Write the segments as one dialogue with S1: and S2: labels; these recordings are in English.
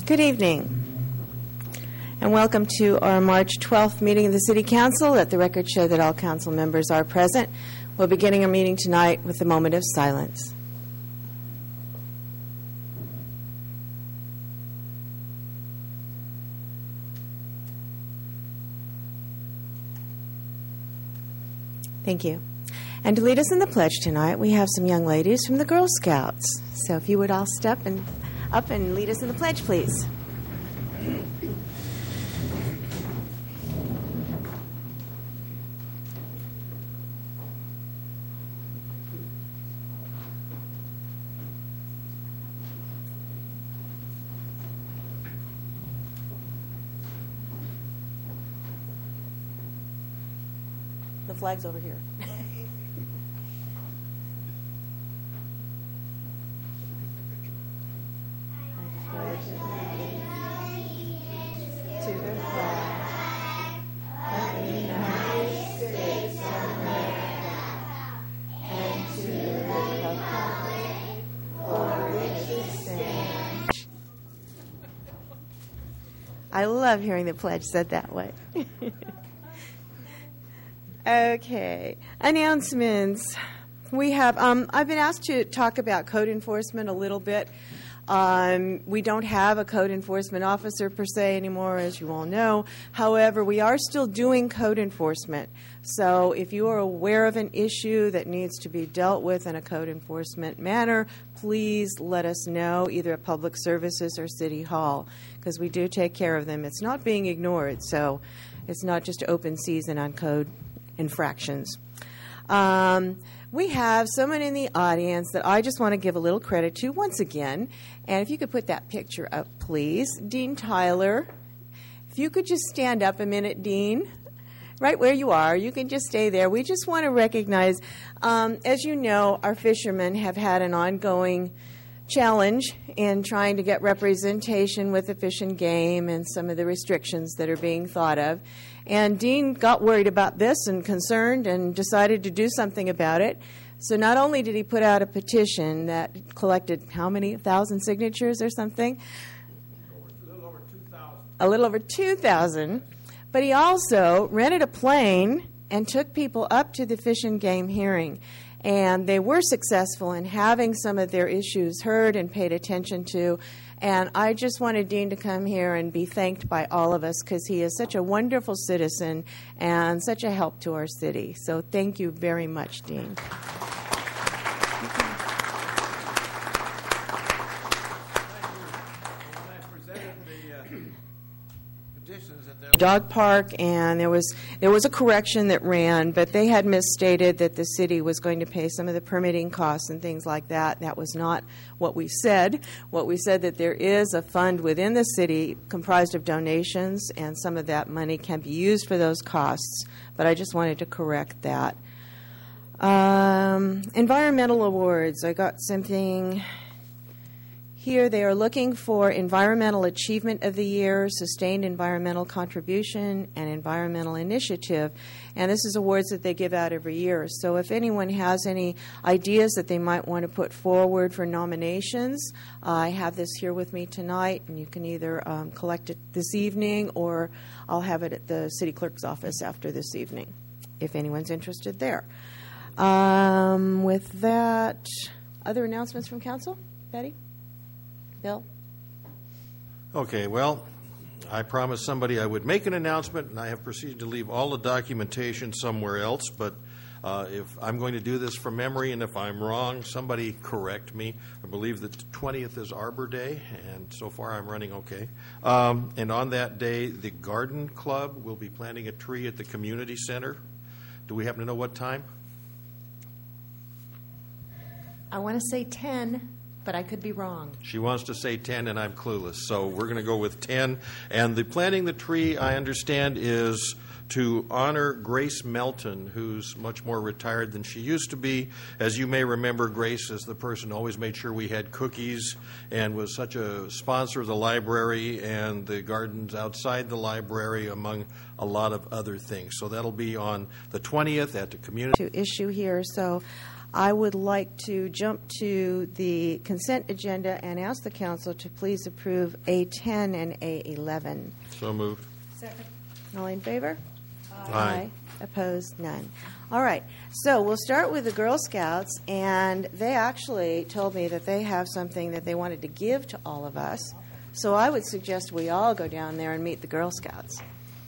S1: Good evening, and welcome to our March 12th meeting of the City Council. Let the record show that all council members are present. We'll be beginning our meeting tonight with a moment of silence. Thank you. And to lead us in the pledge tonight, we have some young ladies from the Girl Scouts. So if you would all step up and lead us in the pledge, please. The flag's over here. I love hearing the pledge said that way. Okay, announcements. We have, I've been asked to talk about code enforcement a little bit. We don't have a code enforcement officer per se anymore, as you all know. However, we are still doing code enforcement. So if you are aware of an issue that needs to be dealt with in a code enforcement manner, please let us know, either at Public Services or City Hall, because we do take care of them. It's not being ignored, so it's not just open season on code infractions. We have someone in the audience that I just want to give a little credit to once again. And if you could put that picture up, please. Dean Tyler. If you could just stand up a minute, Dean. Right where you are. You can just stay there. We just want to recognize, as you know, our fishermen have had an ongoing challenge in trying to get representation with the Fish and Game and some of the restrictions that are being thought of. And Dean got worried about this and concerned and decided to do something about it. So not only did he put out a petition that collected how many, 1,000 signatures or something?
S2: A little over 2,000.
S1: A little over 2,000. But he also rented a plane and took people up to the Fish and Game hearing. And they were successful in having some of their issues heard and paid attention to. And I just wanted Dean to come here and be thanked by all of us because he is such a wonderful citizen and such a help to our city. So thank you very much, Dean. Dog park, and there was a correction that ran, but they had misstated that the city was going to pay some of the permitting costs and things like that. That was not what we said. What we said that there is a fund within the city comprised of donations, and some of that money can be used for those costs, but I just wanted to correct that. Environmental awards. I got something here. They are looking for Environmental Achievement of the Year, Sustained Environmental Contribution, and Environmental Initiative. And this is awards that they give out every year. So if anyone has any ideas that they might want to put forward for nominations, I have this here with me tonight, and you can either collect it this evening or I'll have it at the city clerk's office after this evening, if anyone's interested there. With that, other announcements from council? Betty? Bill?
S2: Okay, well, I promised somebody I would make an announcement, and I have proceeded to leave all the documentation somewhere else, but if I'm going to do this from memory, and if I'm wrong, somebody correct me. I believe that the 20th is Arbor Day, and so far I'm running okay. And on that day, the Garden Club will be planting a tree at the community center. Do we happen to know what time?
S3: I want to say 10. But I could be wrong.
S2: She wants to say 10, and I'm clueless. So we're going to go with 10. And the planting the tree, I understand, is to honor Grace Melton, who's much more retired than she used to be. As you may remember, Grace is the person who always made sure we had cookies and was such a sponsor of the library and the gardens outside the library, among a lot of other things. So that'll be on the 20th at the community.
S1: To issue here, so I would like to jump to the consent agenda and ask the council to please approve A10 and A11.
S2: So moved.
S3: Second.
S1: All in favor?
S2: Aye.
S1: Opposed? None. All right. So we'll start with the Girl Scouts, and they actually told me that they have something that they wanted to give to all of us. So I would suggest we all go down there and meet the Girl Scouts.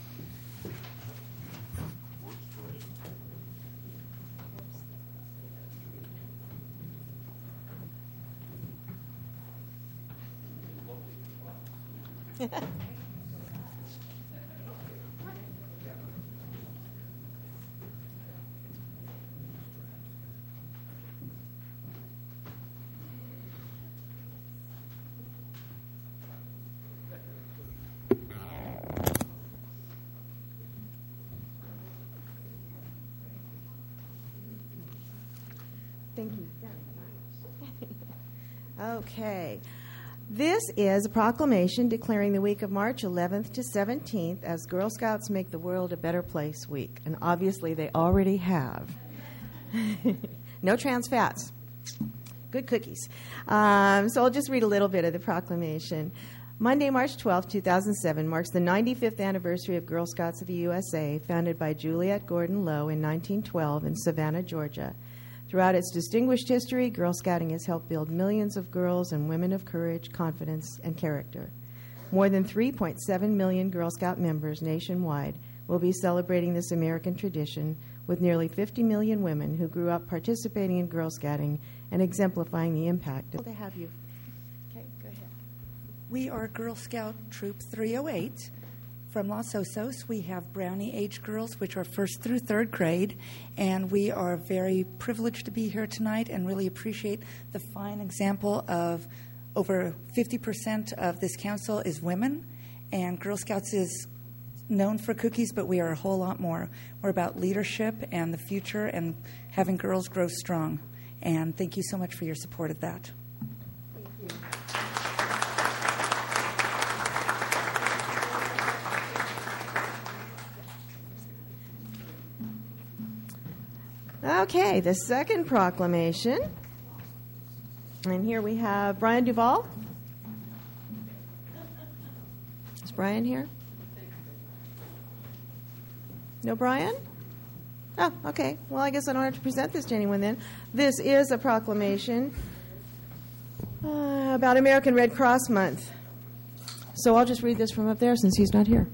S1: Thank you very much. Okay. This is a proclamation declaring the week of March 11th to 17th as Girl Scouts Make the World a Better Place Week. And obviously they already have. No trans fats. Good cookies. So I'll just read a little bit of the proclamation. Monday, March 12, 2007, marks the 95th anniversary of Girl Scouts of the USA, founded by Juliette Gordon Low in 1912 in Savannah, Georgia. Throughout its distinguished history, Girl Scouting has helped build millions of girls and women of courage, confidence, and character. More than 3.7 million Girl Scout members nationwide will be celebrating this American tradition, with nearly 50 million women who grew up participating in Girl Scouting and exemplifying the impact. To have you. Okay, go ahead.
S4: We are Girl Scout Troop 308. From Los Osos, we have Brownie-age girls, which are first through third grade, and we are very privileged to be here tonight and really appreciate the fine example of over 50% of this council is women, and Girl Scouts is known for cookies, but we are a whole lot more. We're about leadership and the future and having girls grow strong, and thank you so much for your support of that.
S1: Okay, the second proclamation. And here we have Brian Duvall. Is Brian here? No Brian? Oh, okay. Well, I guess I don't have to present this to anyone then. This is a proclamation about American Red Cross Month. So I'll just read this from up there since he's not here.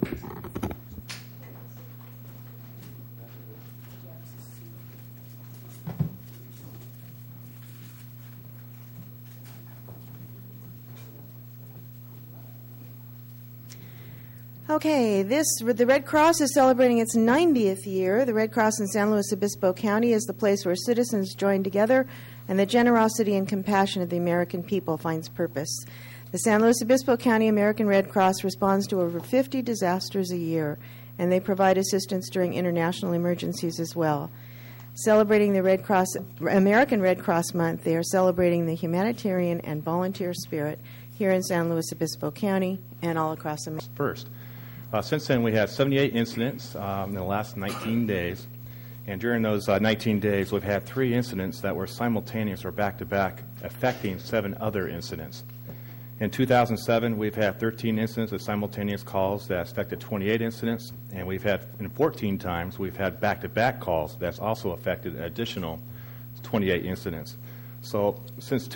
S1: Okay, the Red Cross is celebrating its 90th year. The Red Cross in San Luis Obispo County is the place where citizens join together and the generosity and compassion of the American people finds purpose. The San Luis Obispo County American Red Cross responds to over 50 disasters a year, and they provide assistance during international emergencies as well. Celebrating the American Red Cross Month, they are celebrating the humanitarian and volunteer spirit here in San Luis Obispo County and all across America.
S5: First. Since then, we had 78 incidents in the last 19 days. And during those 19 days, we've had 3 incidents that were simultaneous or back-to-back, affecting 7 other incidents. In 2007, we've had 13 incidents of simultaneous calls that affected 28 incidents. And we've had, 14 times, we've had back-to-back calls that's also affected an additional 28 incidents. So since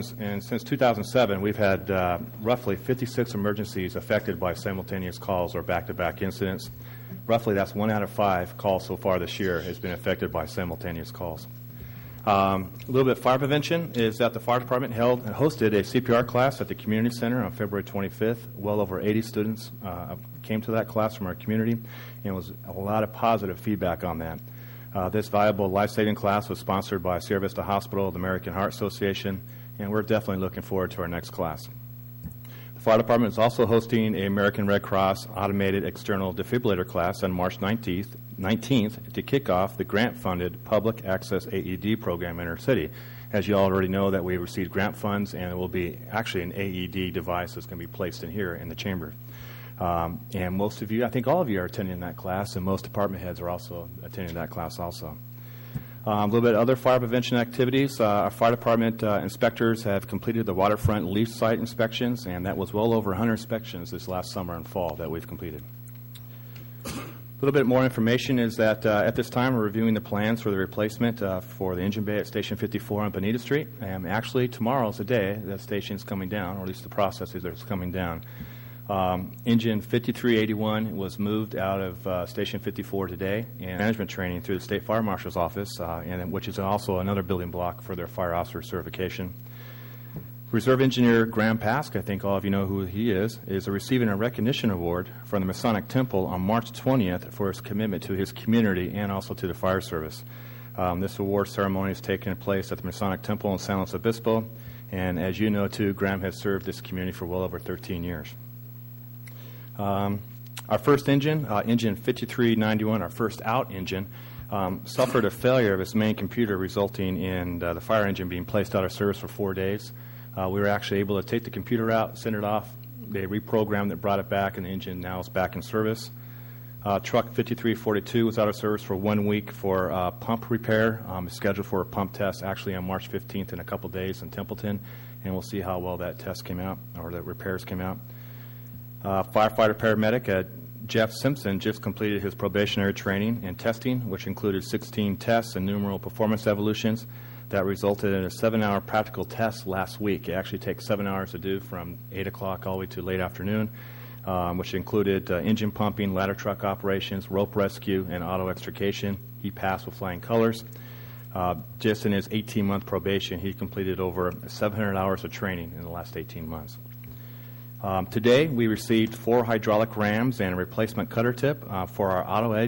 S5: 2007, we've had roughly 56 emergencies affected by simultaneous calls or back-to-back incidents. Roughly, that's 1 out of 5 calls so far this year has been affected by simultaneous calls. A little bit of fire prevention is that the fire department hosted a CPR class at the community center on February 25th. Well over 80 students came to that class from our community, and it was a lot of positive feedback on that. This valuable life-saving class was sponsored by Sierra Vista Hospital, the American Heart Association, and we're definitely looking forward to our next class. The fire department is also hosting an American Red Cross automated external defibrillator class on March 19th to kick off the grant-funded public access AED program in our city. As you already know, that we received grant funds, and it will be actually an AED device that's going to be placed in here in the chamber. And most of you, I think all of you are attending that class, and most department heads are also attending that class also. A little bit of other fire prevention activities. Our fire department inspectors have completed the waterfront leaf site inspections, and that was well over 100 inspections this last summer and fall that we've completed. A little bit more information is that at this time we're reviewing the plans for the replacement for the engine bay at Station 54 on Bonita Street. And actually, tomorrow's the day that station's coming down, or at least the process is that it's coming down. Engine 5381 was moved out of Station 54 today in management training through the State Fire Marshal's office, which is also another building block for their fire officer certification. Reserve Engineer Graham Pask, I think all of you know who he is receiving a recognition award from the Masonic Temple on March 20th for his commitment to his community and also to the fire service. This award ceremony is taking place at the Masonic Temple in San Luis Obispo, and as you know, too, Graham has served this community for well over 13 years. Our first engine, engine 5391, our first out engine, suffered a failure of its main computer, resulting in the fire engine being placed out of service for 4 days. We were actually able to take the computer out, send it off. They reprogrammed it, brought it back, and the engine now is back in service. Truck 5342 was out of service for 1 week for pump repair. It's scheduled for a pump test actually on March 15th in a couple days in Templeton, and we'll see how well that test came out, or the repairs came out. Firefighter paramedic Jeff Simpson just completed his probationary training and testing, which included 16 tests and numerous performance evolutions that resulted in a 7-hour practical test last week. It actually takes 7 hours to do from 8 o'clock all the way to late afternoon, which included engine pumping, ladder truck operations, rope rescue, and auto extrication. He passed with flying colors. Just in his 18-month probation, he completed over 700 hours of training in the last 18 months. Today, we received 4 hydraulic rams and a replacement cutter tip for our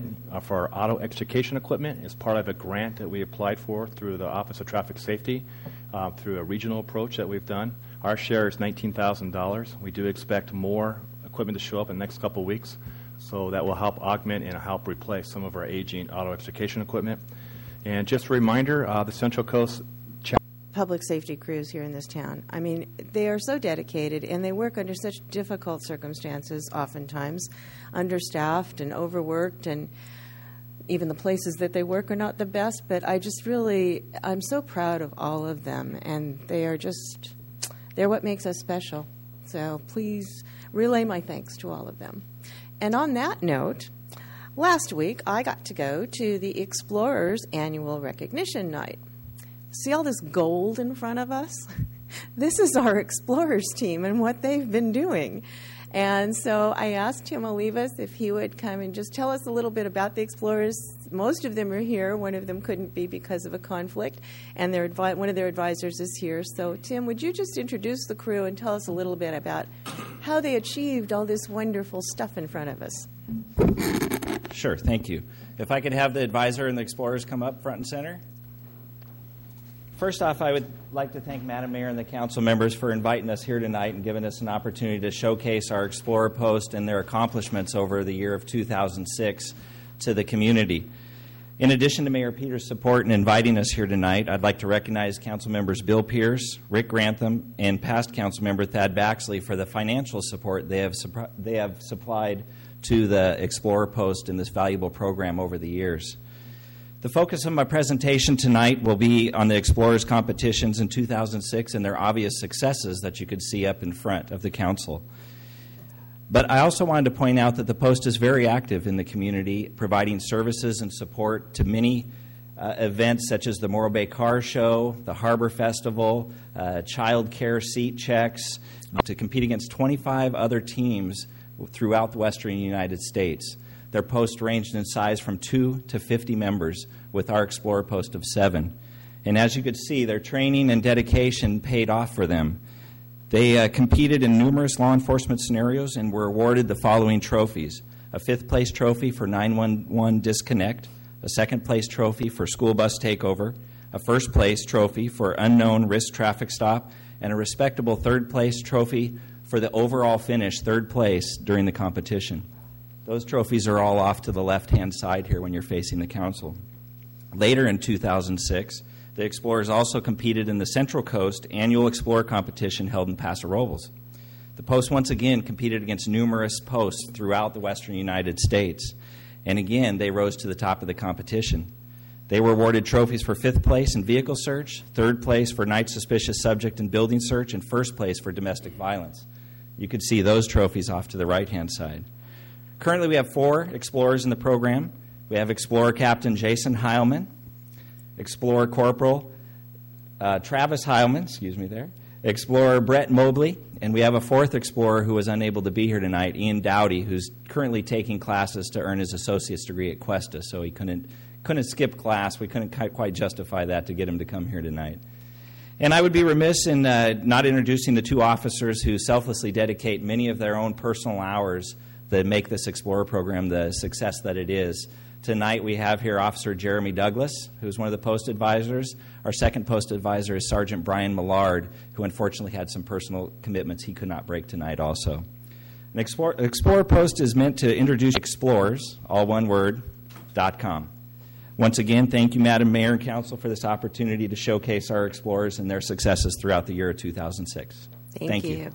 S5: auto extrication equipment as part of a grant that we applied for through the Office of Traffic Safety through a regional approach that we've done. Our share is $19,000. We do expect more equipment to show up in the next couple of weeks, so that will help augment and help replace some of our aging auto extrication equipment. And just a reminder, the Central Coast
S1: public safety crews here in this town. I mean, they are so dedicated, and they work under such difficult circumstances, oftentimes understaffed and overworked, and even the places that they work are not the best, but I'm so proud of all of them, and they're what makes us special. So please relay my thanks to all of them. And on that note, last week I got to go to the Explorers Annual Recognition Night. See all this gold in front of us? This is our Explorers team and what they've been doing. And so I asked Tim Olivas if he would come and just tell us a little bit about the Explorers. Most of them are here. One of them couldn't be because of a conflict, and one of their advisors is here. So, Tim, would you just introduce the crew and tell us a little bit about how they achieved all this wonderful stuff in front of us?
S6: Sure, thank you. If I could have the advisor and the Explorers come up front and center. First off, I would like to thank Madam Mayor and the council members for inviting us here tonight and giving us an opportunity to showcase our Explorer Post and their accomplishments over the year of 2006 to the community. In addition to Mayor Peters' support in inviting us here tonight, I'd like to recognize council members Bill Pierce, Rick Grantham, and past council member Thad Baxley for the financial support they have supplied to the Explorer Post in this valuable program over the years. The focus of my presentation tonight will be on the Explorers competitions in 2006 and their obvious successes that you could see up in front of the council. But I also wanted to point out that the Post is very active in the community, providing services and support to many events such as the Morro Bay Car Show, the Harbor Festival, child care seat checks, to compete against 25 other teams throughout the western United States. Their post ranged in size from 2 to 50 members, with our Explorer Post of 7. And as you could see, their training and dedication paid off for them. They competed in numerous law enforcement scenarios and were awarded the following trophies: a 5th place trophy for 911 disconnect, a 2nd place trophy for school bus takeover, a 1st place trophy for unknown risk traffic stop, and a respectable 3rd place trophy for the overall finish, 3rd place during the competition. Those trophies are all off to the left-hand side here when you're facing the council. Later in 2006, the Explorers also competed in the Central Coast Annual Explorer Competition held in Paso Robles. The Post once again competed against numerous posts throughout the western United States, and again they rose to the top of the competition. They were awarded trophies for 5th place in vehicle search, 3rd place for night suspicious subject and building search, and 1st place for domestic violence. You could see those trophies off to the right-hand side. Currently, we have 4 explorers in the program. We have Explorer Captain Jason Heilman, Explorer Corporal Travis Heilman, Explorer Brett Mobley, and we have a 4th explorer who was unable to be here tonight, Ian Dowdy, who's currently taking classes to earn his associate's degree at Cuesta, so he couldn't skip class. We couldn't quite justify that to get him to come here tonight. And I would be remiss in not introducing the 2 officers who selflessly dedicate many of their own personal hours that make this Explorer program the success that it is. Tonight we have here Officer Jeremy Douglas, who's one of the post advisors. Our second post advisor is Sergeant Brian Millard, who unfortunately had some personal commitments he could not break tonight also. An Explorer post is meant to introduce explorers, all one word, .com. Once again, thank you, Madam Mayor and Council, for this opportunity to showcase our explorers and their successes throughout the year of 2006.
S1: Thank you.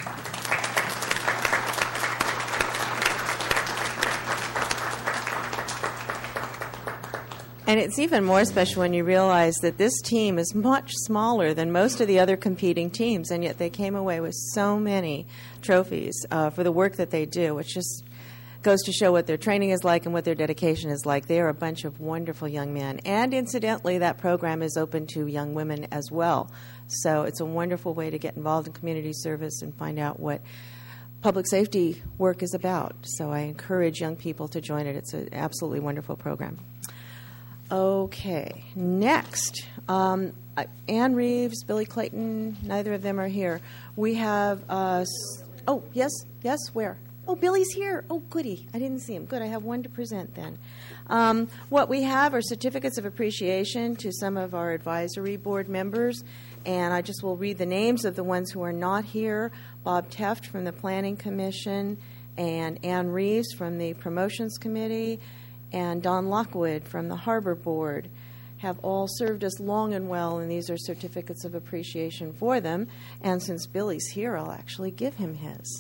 S1: And it's even more special when you realize that this team is much smaller than most of the other competing teams, and yet they came away with so many trophies for the work that they do, which just goes to show what their training is like and what their dedication is like. They are a bunch of wonderful young men. And incidentally, that program is open to young women as well. So it's a wonderful way to get involved in community service and find out what public safety work is about. So I encourage young people to join it. It's an absolutely wonderful program. Okay, next. Ann Reeves, Billy Clayton, neither of them are here. We have, yes, where? Oh, Billy's here. Oh, goody. I didn't see him. Good, I have one to present then. What we have are certificates of appreciation to some of our advisory board members, and I just will read the names of the ones who are not here. Bob Teft from the Planning Commission, and Ann Reeves from the Promotions Committee, and Don Lockwood from the Harbor Board have all served us long and well, and these are certificates of appreciation for them. And since Billy's here, I'll actually give him his.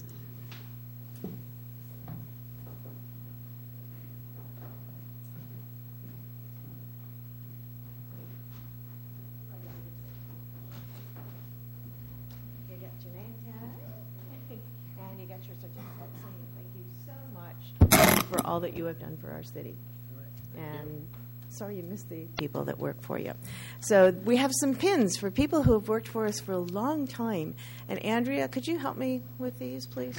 S1: You got your name tag, and you got your certificate saying thank you so much for all that you have done for our city. And sorry you missed the people that work for you. So we have some pins for people who have worked for us for a long time. And Andrea, could you help me with these, please?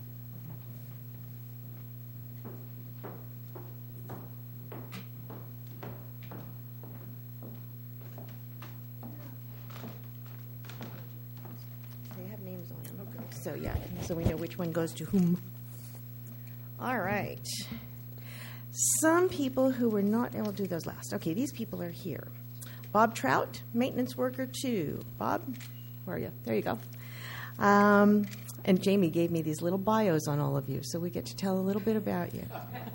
S1: They have names on them. Okay. So yeah, so we know which one goes to whom. All right. Some people who were not, and we'll do those last. Okay, these people are here. Bob Trout, maintenance worker 2. Bob, where are you? There you go. And Jamie gave me these little bios on all of you, so we get to tell a little bit about you.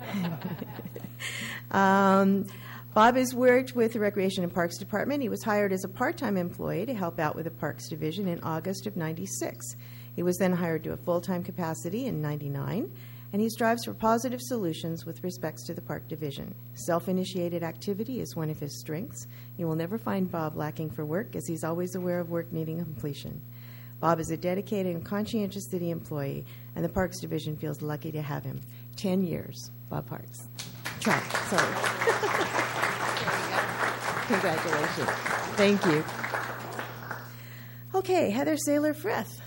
S1: Bob has worked with the Recreation and Parks Department. He was hired as a part-time employee to help out with the Parks Division in August of '96. He was then hired to a full-time capacity in '99. And he strives for positive solutions with respects to the Park Division. Self-initiated activity is one of his strengths. You will never find Bob lacking for work, as he's always aware of work needing completion. Bob is a dedicated and conscientious city employee, and the Parks Division feels lucky to have him. 10 years, Bob Parks. Trout, sorry. Congratulations. Thank you. Okay, Heather Saylor-Frith.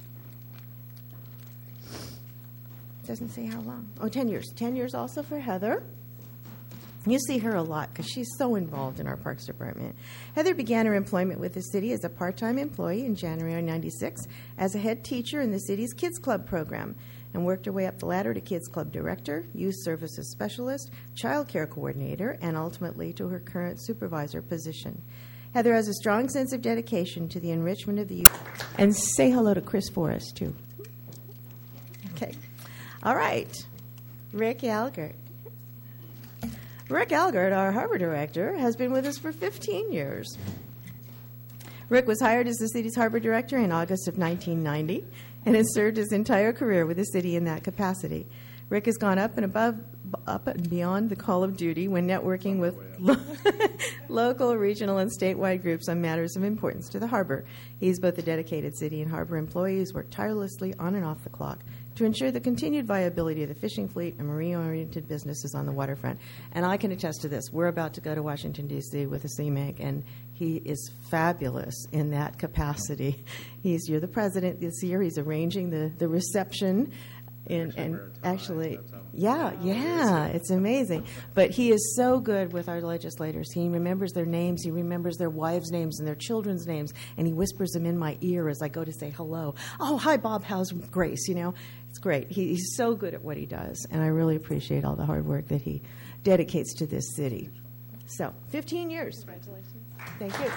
S1: Doesn't say how long. Oh, 10 years. 10 years also for Heather. You see her a lot because she's so involved in our Parks Department. Heather began her employment with the city as a part-time employee in January '96 as a head teacher in the city's Kids Club program and worked her way up the ladder to Kids Club Director, Youth Services Specialist, Child Care Coordinator, and ultimately to her current supervisor position. Heather has a strong sense of dedication to the enrichment of the youth. And say hello to Chris Forrest, too. Okay. All right, Rick Algert. Rick Algert, our Harbor Director, has been with us for 15 years. Rick was hired as the city's Harbor Director in August of 1990 and has served his entire career with the city in that capacity. Rick has gone up and beyond the call of duty when networking with local, regional, and statewide groups on matters of importance to the harbor. He's both a dedicated city and harbor employee who's worked tirelessly on and off the clock to ensure the continued viability of the fishing fleet and marine-oriented businesses on the waterfront. And I can attest to this. We're about to go to Washington, D.C. with a CMAG, and he is fabulous in that capacity. You're the president this year. He's arranging the reception. And actually, yeah, it's amazing. But he is so good with our legislators. He remembers their names, he remembers their wives' names and their children's names, and he whispers them in my ear as I go to say hello. Oh, hi, Bob, how's Grace? It's great. He's so good at what he does, and I really appreciate all the hard work that he dedicates to this city. So, 15 years. Congratulations. Thank you.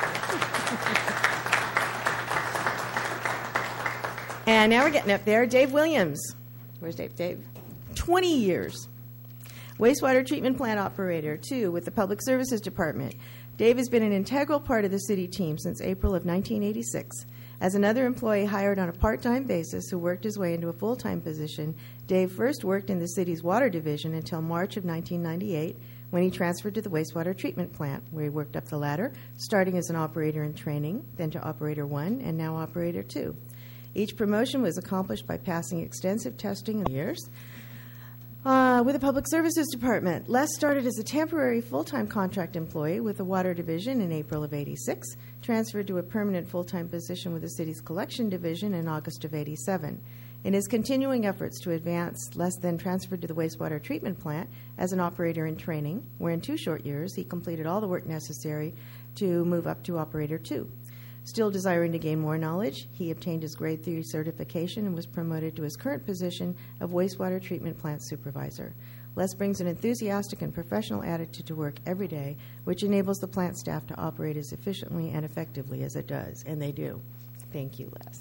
S1: And now we're getting up there. Dave Williams. Where's Dave? Dave. 20 years. Wastewater treatment plant operator, too, with the Public Services Department. Dave has been an integral part of the city team since April of 1986. As another employee hired on a part-time basis who worked his way into a full-time position, Dave first worked in the city's water division until March of 1998, when he transferred to the wastewater treatment plant, where he worked up the ladder, starting as an operator in training, then to operator 1, and now operator 2. Each promotion was accomplished by passing extensive testing in years. With the Public Services Department, Les started as a temporary full-time contract employee with the Water Division in April of '86, transferred to a permanent full-time position with the city's Collection Division in August of '87. In his continuing efforts to advance, Les then transferred to the wastewater treatment plant as an operator in training, where in 2 short years he completed all the work necessary to move up to operator 2. Still desiring to gain more knowledge, he obtained his Grade 3 certification and was promoted to his current position of wastewater treatment plant supervisor. Les brings an enthusiastic and professional attitude to work every day, which enables the plant staff to operate as efficiently and effectively as it does, and they do. Thank you, Les.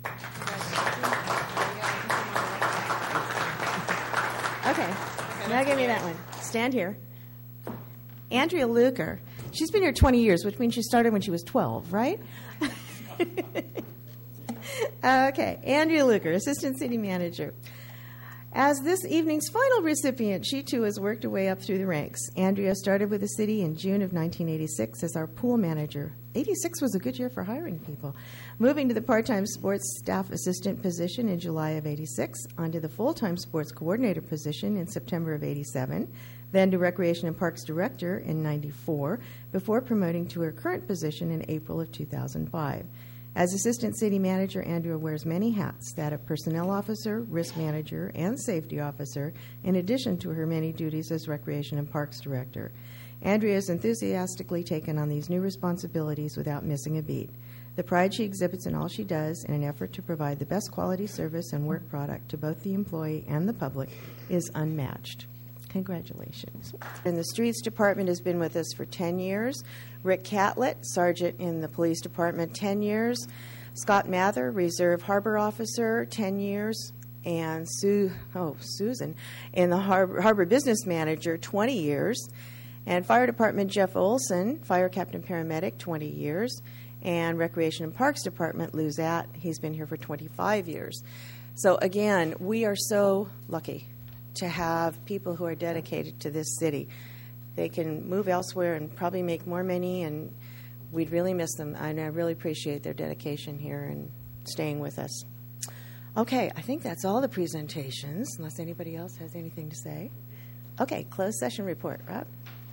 S1: Okay, now give me that one. Stand here. Andrea Luker. She's been here 20 years, which means she started when she was 12, right? Okay, Andrea Luker, Assistant City Manager. As this evening's final recipient, she too has worked her way up through the ranks. Andrea started with the city in June of 1986 as our pool manager. 86 was a good year for hiring people. Moving to the part-time sports staff assistant position in July of '86, onto the full-time sports coordinator position in September of '87, then to Recreation and Parks Director in '94, before promoting to her current position in April of 2005. As Assistant City Manager, Andrea wears many hats, that of Personnel Officer, Risk Manager, and Safety Officer, in addition to her many duties as Recreation and Parks Director. Andrea has enthusiastically taken on these new responsibilities without missing a beat. The pride she exhibits in all she does in an effort to provide the best quality service and work product to both the employee and the public is unmatched. Congratulations. And the Streets Department has been with us for 10 years. Rick Catlett, Sergeant in the Police Department, 10 years. Scott Mather, Reserve Harbor Officer, 10 years. And Susan, in the Harbor Business Manager, 20 years. And Fire Department, Jeff Olson, Fire Captain Paramedic, 20 years. And Recreation and Parks Department, Lou Zatt, he's been here for 25 years. So again, we are so lucky to have people who are dedicated to this city. They can move elsewhere and probably make more money, and we'd really miss them. And I really appreciate their dedication here and staying with us. Okay, I think that's all the presentations, unless anybody else has anything to say. Okay, closed session report. Rob?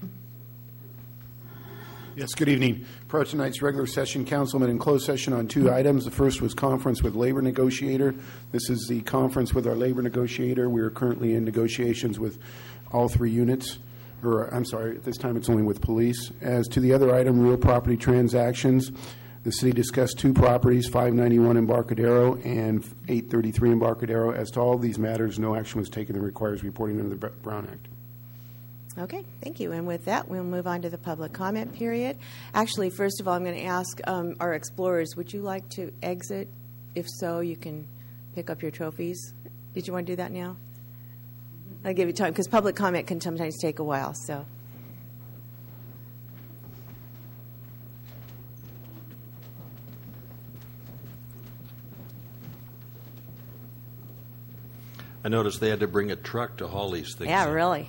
S7: Yes, good evening. Prior to tonight's regular session, councilmen in closed session on 2 items. The first was conference with labor negotiator. This is the conference with our labor negotiator. We are currently in negotiations with all 3 units. At this time it's only with police. As to the other item, real property transactions, the city discussed 2 properties, 591 Embarcadero and 833 Embarcadero. As to all of these matters, no action was taken that requires reporting under the Brown Act.
S1: Okay, thank you. And with that, we'll move on to the public comment period. Actually, first of all, I'm going to ask our explorers, would you like to exit? If so, you can pick up your trophies. Did you want to do that now? I'll give you time, because public comment can sometimes take a while, so.
S2: I noticed they had to bring a truck to haul these things.
S1: Yeah,
S2: in.
S1: really.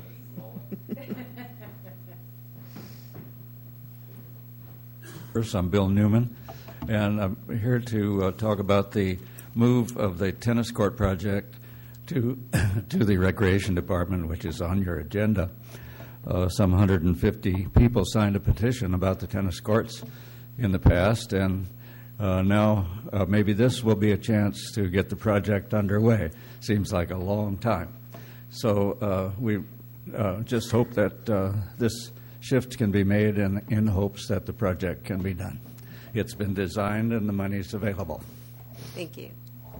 S8: First, I'm Bill Newman, and I'm here to talk about the move of the tennis court project to the Recreation Department, which is on your agenda. Some 150 people signed a petition about the tennis courts in the past, and now maybe this will be a chance to get the project underway. Seems like a long time. So we just hope that this shift can be made in hopes that the project can be done. It's been designed and the money's available.
S1: Thank you.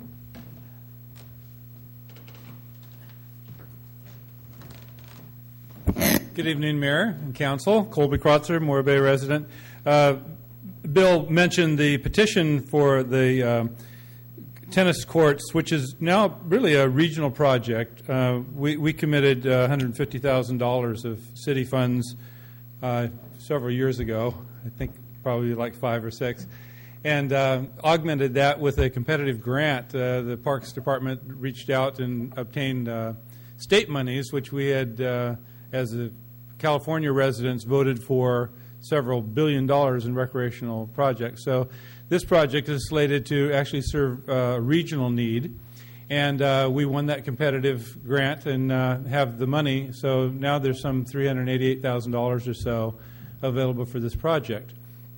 S9: Good evening, Mayor and Council. Colby Kreutzer, Morro Bay resident. Bill mentioned the petition for the tennis courts, which is now really a regional project. We committed $150,000 of city funds several years ago, I think probably like 5 or 6, and augmented that with a competitive grant. The Parks Department reached out and obtained state monies, which we had, as a California residents, voted for several $1 billion in recreational projects. So this project is slated to actually serve a regional need, and we won that competitive grant and have the money. So now there's some $388,000 or so available for this project.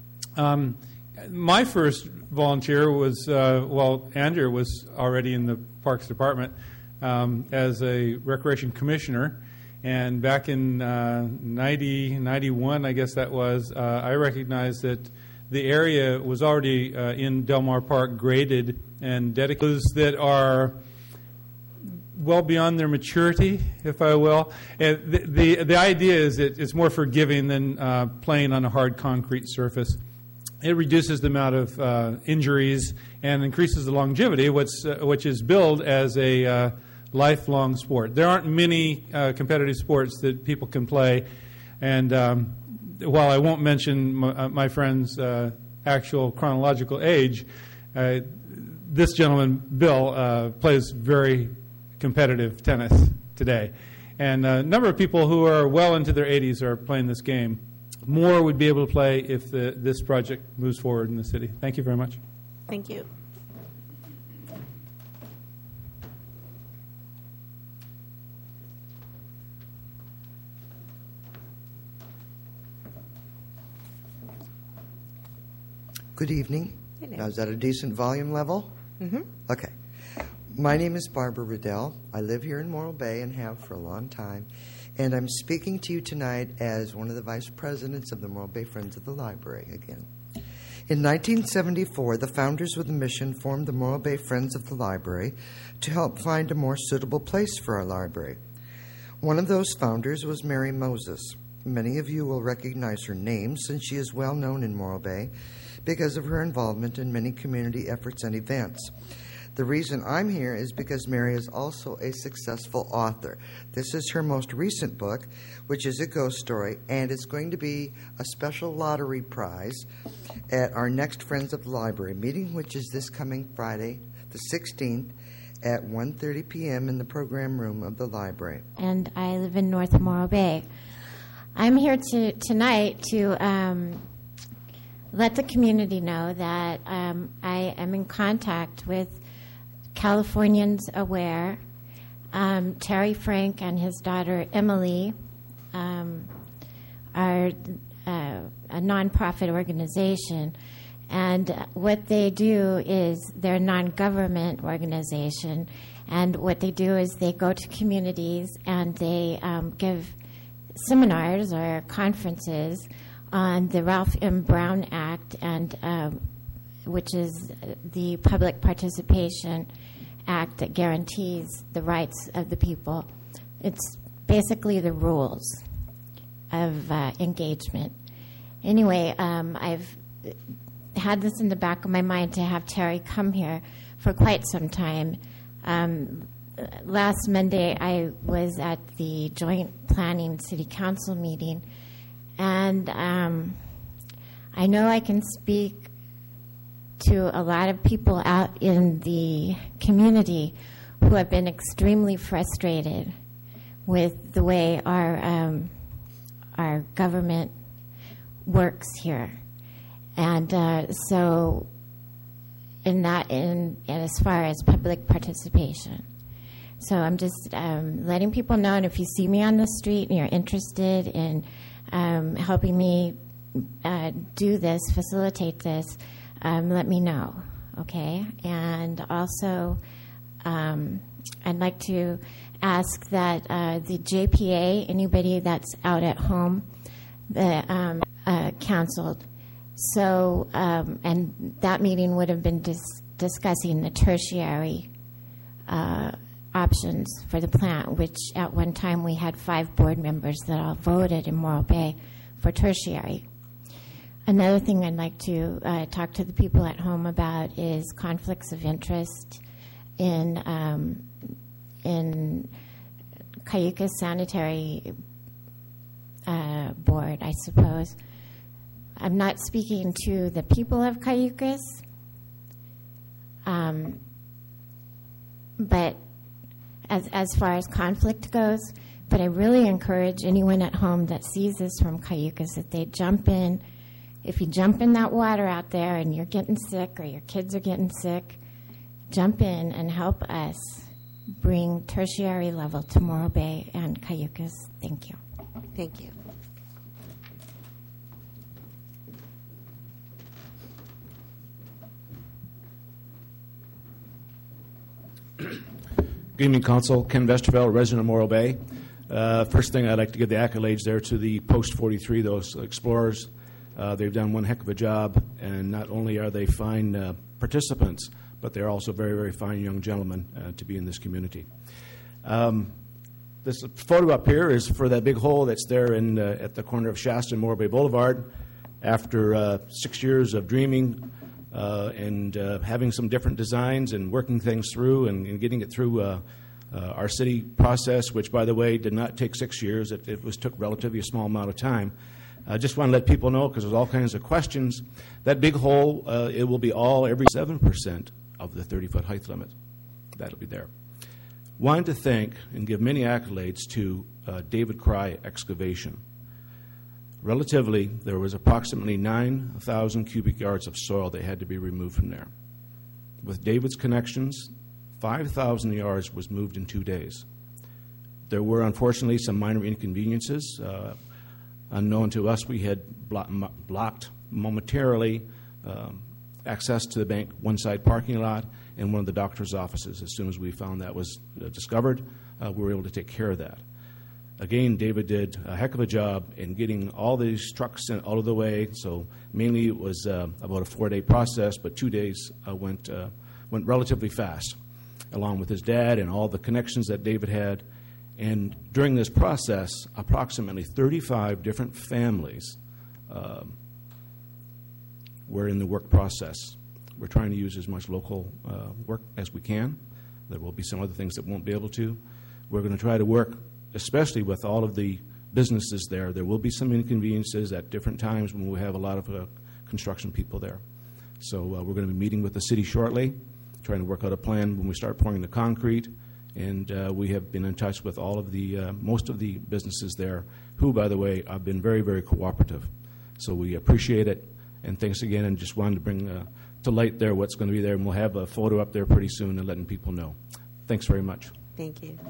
S9: My first volunteer was, Andrew was already in the Parks Department as a recreation commissioner. And back in 91, I guess that was, I recognized that the area was already in Del Mar Park graded and dedicated that are well beyond their maturity, if I will. And the idea is that it's more forgiving than playing on a hard concrete surface. It reduces the amount of injuries and increases the longevity, which is billed as a lifelong sport. There aren't many competitive sports that people can play, and while I won't mention my friend's actual chronological age, this gentleman, Bill, plays very competitive tennis today. And a number of people who are well into their 80s are playing this game. More would be able to play if this project moves forward in the city. Thank you very much.
S1: Thank you.
S10: Good evening.
S1: Hello.
S10: Now, is that a decent volume level?
S1: Mm-hmm.
S10: Okay. My name is Barbara Riddell. I live here in Morro Bay and have for a long time. And I'm speaking to you tonight as one of the vice presidents of the Morro Bay Friends of the Library again. In 1974, the founders with the mission formed the Morro Bay Friends of the Library to help find a more suitable place for our library. One of those founders was Mary Moses. Many of you will recognize her name since she is well known in Morro Bay because of her involvement in many community efforts and events. The reason I'm here is because Mary is also a successful author. This is her most recent book, which is a ghost story, and it's going to be a special lottery prize at our next Friends of the Library meeting, which is this coming Friday, the 16th, at 1:30 p.m. in the program room of the library.
S11: And I live in North Morro Bay. I'm here tonight to let the community know that I am in contact with Californians Aware. Terry Frank and his daughter Emily are a nonprofit organization, and what they do is they're a non-government organization, and what they do is they go to communities and they give seminars or conferences on the Ralph M. Brown Act, and which is the Public Participation Act that guarantees the rights of the people. It's basically the rules of engagement. Anyway, I've had this in the back of my mind to have Terry come here for quite some time. Last Monday, I was at the Joint Planning City Council meeting, and I know I can speak to a lot of people out in the community who have been extremely frustrated with the way our government works here. And so in as far as public participation. So I'm just letting people know, and if you see me on the street and you're interested in helping me do this, facilitate this, let me know, okay? And also, I'd like to ask that the JPA, anybody that's out at home, counseled. So, and that meeting would have been discussing the tertiary options for the plant, which at one time we had 5 board members that all voted in Morro Bay for tertiary. Another thing I'd like to talk to the people at home about is conflicts of interest in Cayucos Sanitary Board, I suppose. I'm not speaking to the people of Cayucos, but as far as conflict goes, but I really encourage anyone at home that sees this from Cayucos that they jump in. If you jump in that water out there and you're getting sick or your kids are getting sick, jump in and help us bring tertiary level to Morro Bay and Cayucos. Thank you.
S1: Thank you.
S12: Good evening, Council. Ken Vesterveld, resident of Morro Bay. First thing, I'd like to give the accolades there to the Post 43, those explorers. They've done one heck of a job, and not only are they fine participants, but they're also very, very fine young gentlemen to be in this community. This photo up here is for that big hole that's there at the corner of Shasta and Morro Bay Boulevard. After 6 years of dreaming and having some different designs and working things through and getting it through our city process, which, by the way, did not take 6 years. It took relatively a small amount of time. I just want to let people know, because there's all kinds of questions, that big hole, it will be every 7% of the 30-foot height limit. That'll be there. Wanted to thank and give many accolades to David Cry Excavation. Relatively, there was approximately 9,000 cubic yards of soil that had to be removed from there. With David's connections, 5,000 yards was moved in 2 days. There were, unfortunately, some minor inconveniences. Unknown to us, we had blocked momentarily access to the bank one side parking lot and one of the doctor's offices. As soon as we found that was discovered, we were able to take care of that. Again, David did a heck of a job in getting all these trucks out of the way. So mainly it was about a 4-day process, but 2 days went relatively fast, along with his dad and all the connections that David had. And during this process, approximately 35 different families were in the work process. We're trying to use as much local work as we can. There will be some other things that won't be able to. We're going to try to work, especially with all of the businesses there. There will be some inconveniences at different times when we have a lot of construction people there. So we're going to be meeting with the city shortly, trying to work out a plan when we start pouring the concrete. And we have been in touch with all of the most of the businesses there, who, by the way, have been very, very cooperative. So we appreciate it, and thanks again. And just wanted to bring to light there what's going to be there, and we'll have a photo up there pretty soon and letting people know. Thanks very much.
S1: Thank you.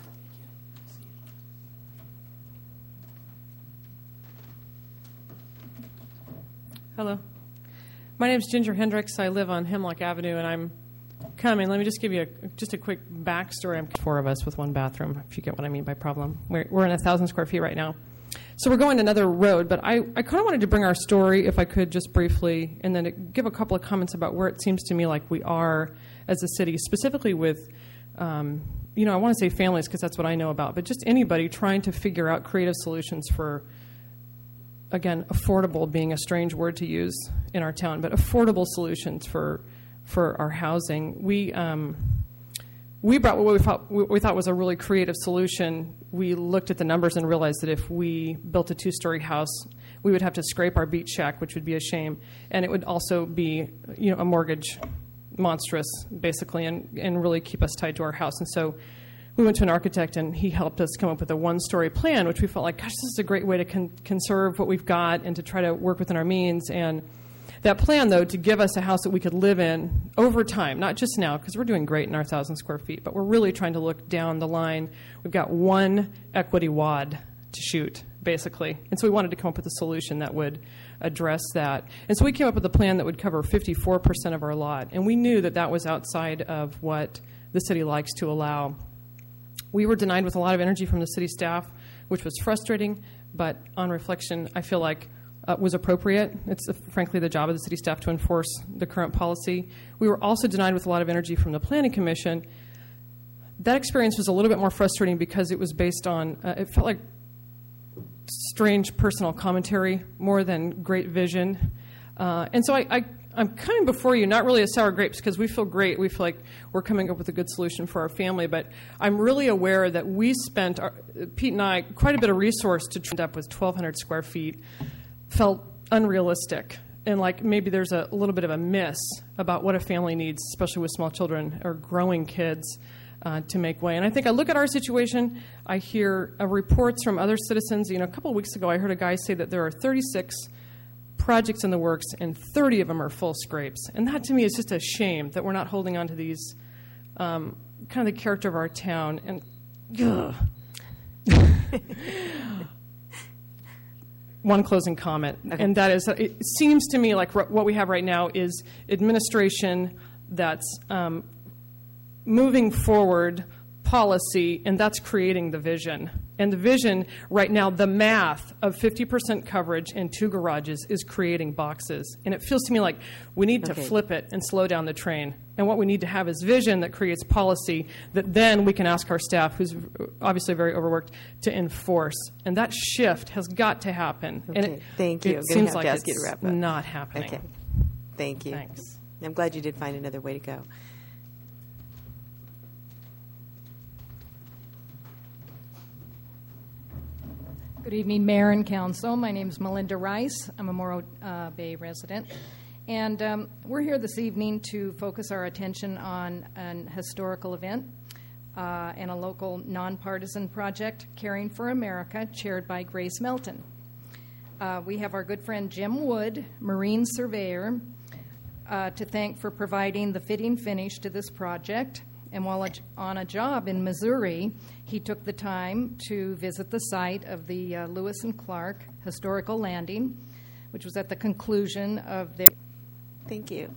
S13: Hello. My name is Ginger Hendricks. I live on Hemlock Avenue, and I'm coming. Let me just give you just a quick backstory. I'm 4 of us with 1 bathroom, if you get what I mean by problem. We're in 1,000 square feet right now. So we're going another road, but I kind of wanted to bring our story, if I could, just briefly, and then to give a couple of comments about where it seems to me like we are as a city, specifically with, I want to say families because that's what I know about, but just anybody trying to figure out creative solutions for, again, affordable being a strange word to use in our town, but affordable solutions for our housing. We brought what we thought was a really creative solution. We looked at the numbers and realized that if we built a 2-story house, we would have to scrape our beach shack, which would be a shame, and it would also be, a mortgage monstrous, basically, and really keep us tied to our house. And so we went to an architect, and he helped us come up with a one-story plan, which we felt like, gosh, this is a great way to conserve what we've got and to try to work within our means. And that plan, though, to give us a house that we could live in over time, not just now, because we're doing great in our 1,000 square feet, but we're really trying to look down the line. We've got one equity wad to shoot, basically. And so we wanted to come up with a solution that would address that. And so we came up with a plan that would cover 54% of our lot. And we knew that that was outside of what the city likes to allow. We were denied with a lot of energy from the city staff, which was frustrating, but on reflection, I feel like was appropriate. It's frankly the job of the city staff to enforce the current policy. We were also denied with a lot of energy from the Planning Commission. That experience was a little bit more frustrating because it was based on, it felt like strange personal commentary more than great vision. And so I'm coming before you, not really as sour grapes, because we feel great. We feel like we're coming up with a good solution for our family. But I'm really aware that we spent, Pete and I, quite a bit of resource to end up with 1,200 square feet. Felt unrealistic. And like maybe there's a little bit of a miss about what a family needs, especially with small children or growing kids, to make way. And I think I look at our situation, I hear reports from other citizens. A couple of weeks ago I heard a guy say that there are 36 projects in the works and 30 of them are full scrapes. And that to me is just a shame that we're not holding on to these, kind of the character of our town. And one closing comment, and that is, it seems to me like what we have right now is administration that's moving forward policy, and that's creating the vision. And the vision right now, the math of 50% coverage and 2 garages is creating boxes. And it feels to me like we need to flip it and slow down the train. And what we need to have is vision that creates policy that then we can ask our staff, who's obviously very overworked, to enforce. And that shift has got to happen.
S1: Okay,
S13: and
S1: thank you.
S13: It seems like it's
S1: to wrap up.
S13: not happening.
S1: Okay, thank you.
S13: Thanks.
S1: I'm glad you did find another way to go.
S14: Good evening, Mayor and Council. My name is Melinda Rice. I'm a Morro Bay resident. And we're here this evening to focus our attention on an historical event and a local nonpartisan project, Caring for America, chaired by Grace Melton. We have our good friend Jim Wood, Marine Surveyor, to thank for providing the fitting finish to this project. And while on a job in Missouri, he took the time to visit the site of the Lewis and Clark Historical Landing, which was at the conclusion of their...
S1: Thank you.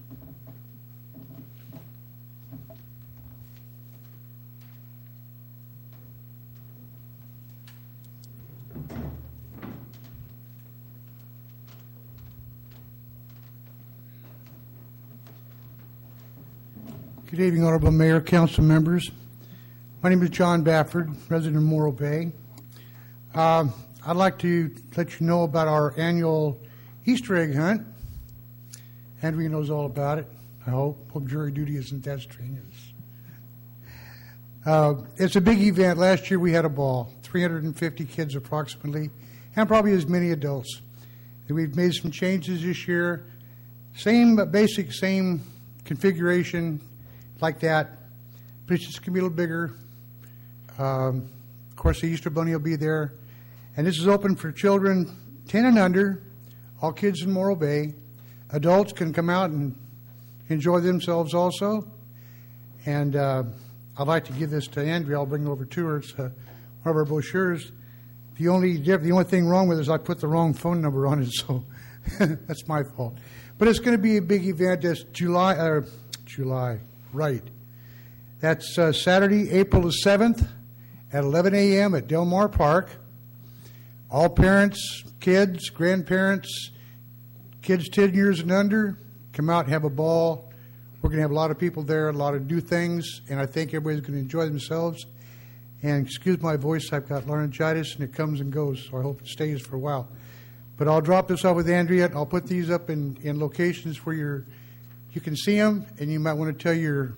S15: Good evening, Honorable Mayor, Council members. My name is John Bafford, resident of Morro Bay. I'd like to let you know about our annual Easter egg hunt. Andrea knows all about it, I hope. Hope jury duty isn't that strenuous. It's a big event. Last year we had a ball, 350 kids approximately, and probably as many adults. And we've made some changes this year. Same configuration, like that, but it's just going to be a little bigger. Of course, the Easter Bunny will be there. And this is open for children 10 and under, all kids in Morro Bay. Adults can come out and enjoy themselves also. And I'd like to give this to Andrea. I'll bring it over to her. It's one of our brochures. The only thing wrong with it is I put the wrong phone number on it, so that's my fault. But it's going to be a big event. It's July, right. That's Saturday, April the 7th at 11 a.m. at Del Mar Park. All parents, kids, grandparents, kids 10 years and under, come out and have a ball. We're going to have a lot of people there, a lot of new things, and I think everybody's going to enjoy themselves. And excuse my voice, I've got laryngitis, and it comes and goes, so I hope it stays for a while. But I'll drop this off with Andrea. I'll put these up in locations where you can see them, and you might want to tell your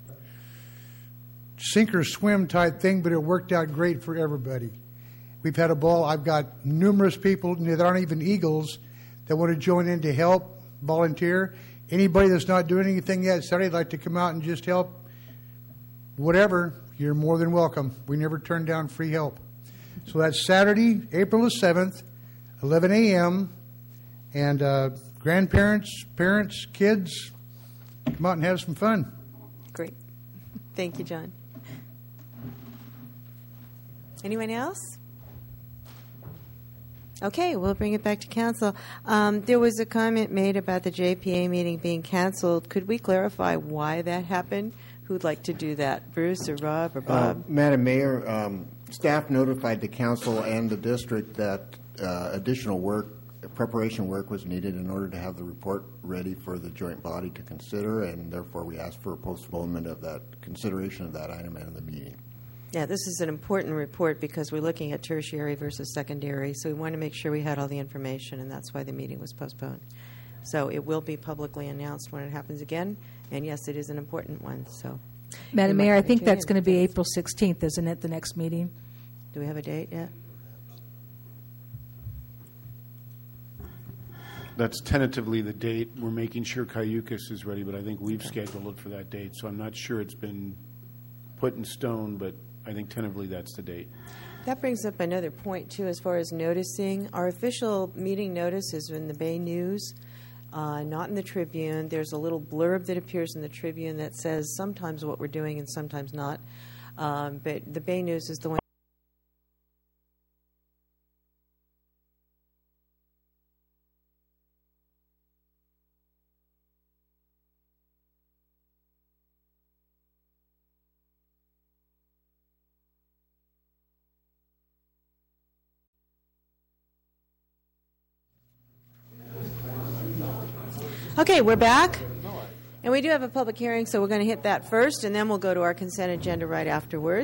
S15: sink or swim type thing, but it worked out great for everybody. We've had a ball. I've got numerous people that aren't even Eagles that want to join in to help, volunteer. Anybody that's not doing anything yet Saturday, would like to come out and just help, whatever, you're more than welcome. We never turn down free help. So that's Saturday, April the 7th, 11 a.m., and grandparents, parents, kids, come out and have some fun.
S1: Great. Thank you, John. Anyone else? Okay, we'll bring it back to council. There was a comment made about the JPA meeting being canceled. Could we clarify why that happened? Who'd like to do that? Bruce or Rob or Bob?
S16: Madam Mayor, staff notified the council and the district that additional work, preparation work was needed in order to have the report ready for the joint body to consider, and therefore we asked for a postponement of that consideration of that item in the meeting.
S1: Yeah, this is an important report because we're looking at tertiary versus secondary, so we want to make sure we had all the information, and that's why the meeting was postponed. So it will be publicly announced when it happens again, and yes, it is an important one. So,
S17: Madam Mayor, I think that's going to be April 16th, isn't it, the next meeting?
S1: Do we have a date yet?
S7: That's tentatively the date. We're making sure Cayucas is ready, but I think we've scheduled it for that date, so I'm not sure it's been put in stone, but I think tentatively that's the date.
S1: That brings up another point, too, as far as noticing. Our official meeting notice is in the Bay News, not in the Tribune. There's a little blurb that appears in the Tribune that says sometimes what we're doing and sometimes not. But the Bay News is the one. Okay, we're back. And we do have a public hearing, so we're going to hit that first, and then we'll go to our consent agenda right afterwards.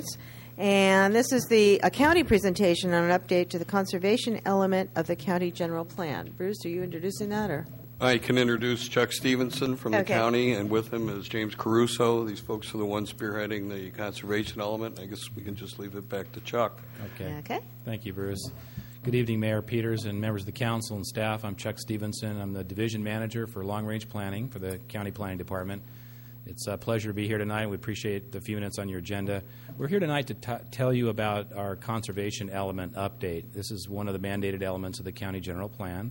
S1: And this is the county presentation on an update to the conservation element of the county general plan. Bruce, are you introducing that, or?
S18: I can introduce Chuck Stevenson from the county, and with him is James Caruso. These folks are the ones spearheading the conservation element. I guess we can just leave it back to Chuck.
S19: Okay. Thank you, Bruce. Good evening, Mayor Peters and members of the council and staff. I'm Chuck Stevenson. I'm the division manager for long-range planning for the county planning department. It's a pleasure to be here tonight. We appreciate the few minutes on your agenda. We're here tonight to tell you about our conservation element update. This is one of the mandated elements of the county general plan.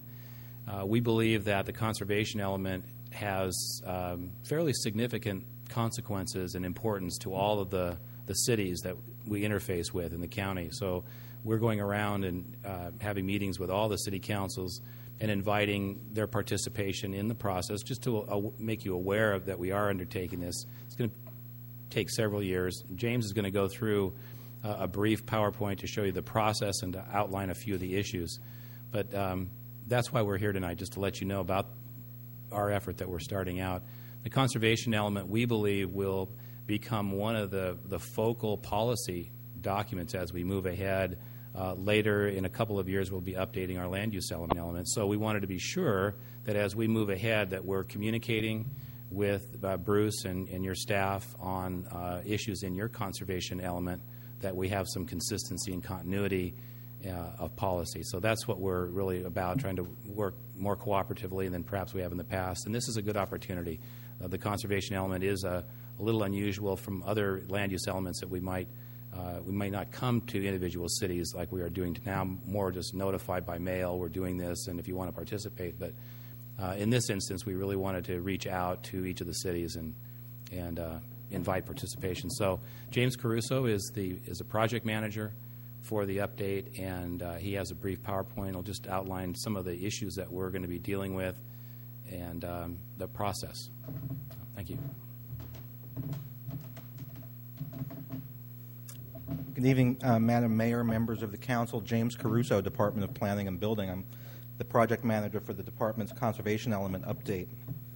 S19: We believe that the conservation element has fairly significant consequences and importance to all of the cities that we interface with in the county. So we're going around and having meetings with all the city councils and inviting their participation in the process just to make you aware of that we are undertaking this. It's going to take several years. James is going to go through a brief PowerPoint to show you the process and to outline a few of the issues. But that's why we're here tonight, just to let you know about our effort that we're starting out. The conservation element, we believe, will become one of the focal policy documents as we move ahead. Later, in a couple of years, we'll be updating our land use element. So we wanted to be sure that as we move ahead that we're communicating with Bruce and your staff on issues in your conservation element, that we have some consistency and continuity of policy. So that's what we're really about, trying to work more cooperatively than perhaps we have in the past. And this is a good opportunity. The conservation element is a little unusual from other land use elements that we might not come to individual cities like we are doing now, more just notified by mail, we're doing this, and if you want to participate. But in this instance, we really wanted to reach out to each of the cities and invite participation. So James Caruso is a project manager for the update, and he has a brief PowerPoint. He'll just outline some of the issues that we're going to be dealing with and the process. Thank you.
S20: Good evening, Madam Mayor, members of the council. James Caruso, Department of Planning and Building. I'm the project manager for the department's conservation element update.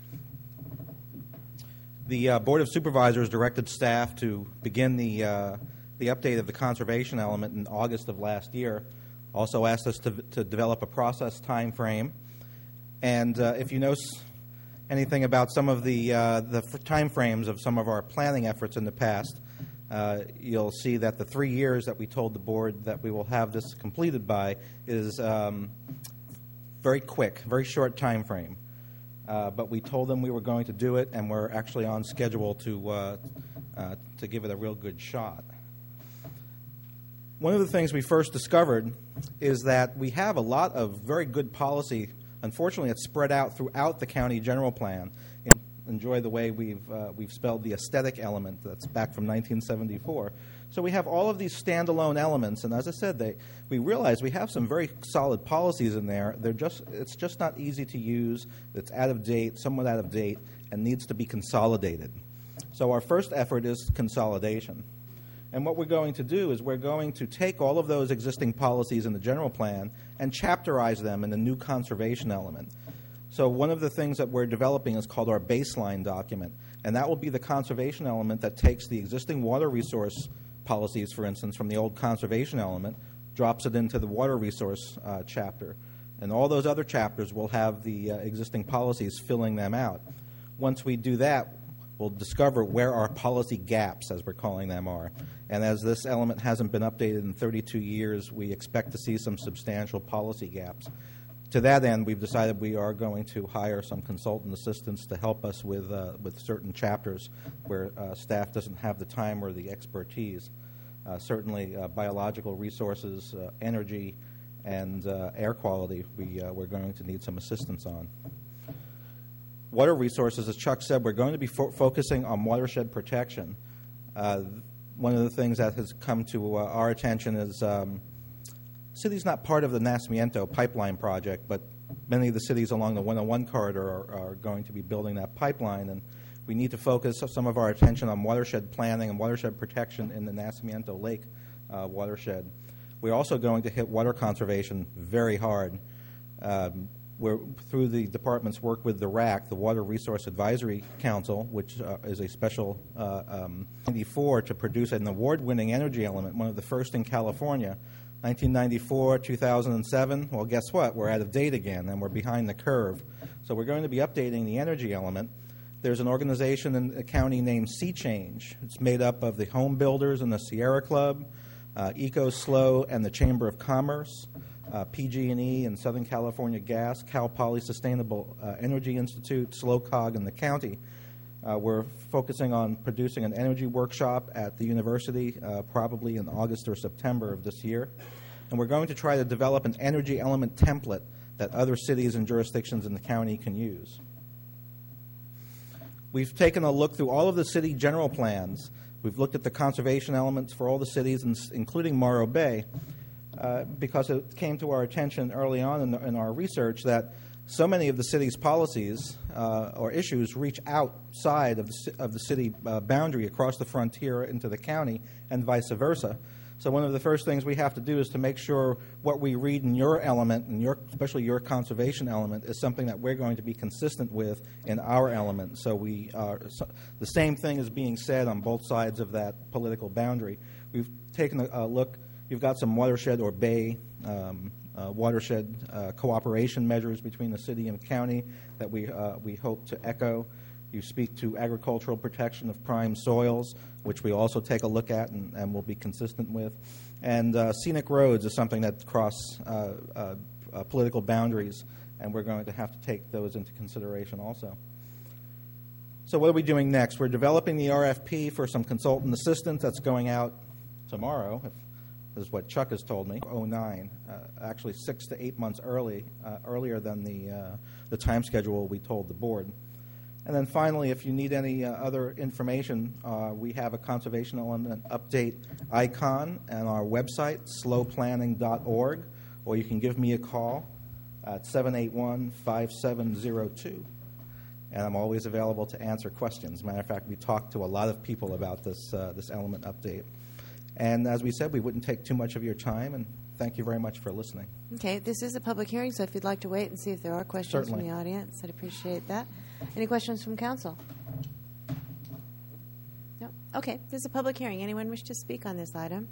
S20: The Board of Supervisors directed staff to begin the update of the conservation element in August of last year. Also asked us to develop a process time frame. And if you know anything about some of the time frames of some of our planning efforts in the past, you'll see that the 3 years that we told the board that we will have this completed by is very quick, very short time frame. But we told them we were going to do it, and we're actually on schedule to give it a real good shot. One of the things we first discovered is that we have a lot of very good policy. Unfortunately, it's spread out throughout the county general plan. Enjoy the way we've spelled the aesthetic element that's back from 1974. So we have all of these standalone elements, and as I said, we realize we have some very solid policies in there. It's just not easy to use. It's out of date, somewhat out of date, and needs to be consolidated. So our first effort is consolidation. And what we're going to do is we're going to take all of those existing policies in the general plan and chapterize them in the new conservation element. So one of the things that we're developing is called our baseline document, and that will be the conservation element that takes the existing water resource policies, for instance, from the old conservation element, drops it into the water resource chapter. And all those other chapters will have the existing policies filling them out. Once we do that, we'll discover where our policy gaps, as we're calling them, are. And as this element hasn't been updated in 32 years, we expect to see some substantial policy gaps. To that end, we've decided we are going to hire some consultant assistants to help us with certain chapters where staff doesn't have the time or the expertise. Certainly, biological resources, energy, and air quality, we're going to need some assistance on. Water resources, as Chuck said, we're going to be focusing on watershed protection. One of the things that has come to our attention is the city's not part of the Nacimiento pipeline project, but many of the cities along the 101 corridor are going to be building that pipeline, and we need to focus some of our attention on watershed planning and watershed protection in the Nacimiento Lake watershed. We're also going to hit water conservation very hard. We're, through the department's work with the RAC, the Water Resource Advisory Council, which is a special 94 to produce an award-winning energy element, one of the first in California. 1994, 2007, well, guess what? We're out of date again, and we're behind the curve. So we're going to be updating the energy element. There's an organization in the county named Sea Change. It's made up of the Home Builders and the Sierra Club, EcoSlow and the Chamber of Commerce, PG&E and Southern California Gas, Cal Poly Sustainable Energy Institute, SLOCOG, and the county. We're focusing on producing an energy workshop at the university probably in August or September of this year. And we're going to try to develop an energy element template that other cities and jurisdictions in the county can use. We've taken a look through all of the city general plans. We've looked at the conservation elements for all the cities, including Morro Bay, because it came to our attention early on in our research that so many of the city's policies or issues reach outside of the city boundary across the frontier into the county and vice versa. So one of the first things we have to do is to make sure what we read in your element, and especially your conservation element, is something that we're going to be consistent with in our element. So the same thing is being said on both sides of that political boundary. We've taken a look. You've got some watershed or bay watershed cooperation measures between the city and county that we hope to echo. You speak to agricultural protection of prime soils, which we also take a look at and will be consistent with. And scenic roads is something that cross political boundaries, and we're going to have to take those into consideration also. So what are we doing next? We're developing the RFP for some consultant assistance that's going out tomorrow, is what Chuck has told me, 2009, actually 6 to 8 months earlier than the time schedule we told the board. And then finally, if you need any other information, we have a conservation element update icon on our website, slowplanning.org, or you can give me a call at 781-5702. And I'm always available to answer questions. As a matter of fact, we talked to a lot of people about this element update. And as we said, we wouldn't take too much of your time, and thank you very much for listening.
S1: Okay, this is a public hearing, so if you'd like to wait and see if there are questions
S20: Certainly.
S1: from the audience, I'd appreciate that. Any questions from council? No? Okay, this is a public hearing. Anyone wish to speak on this item?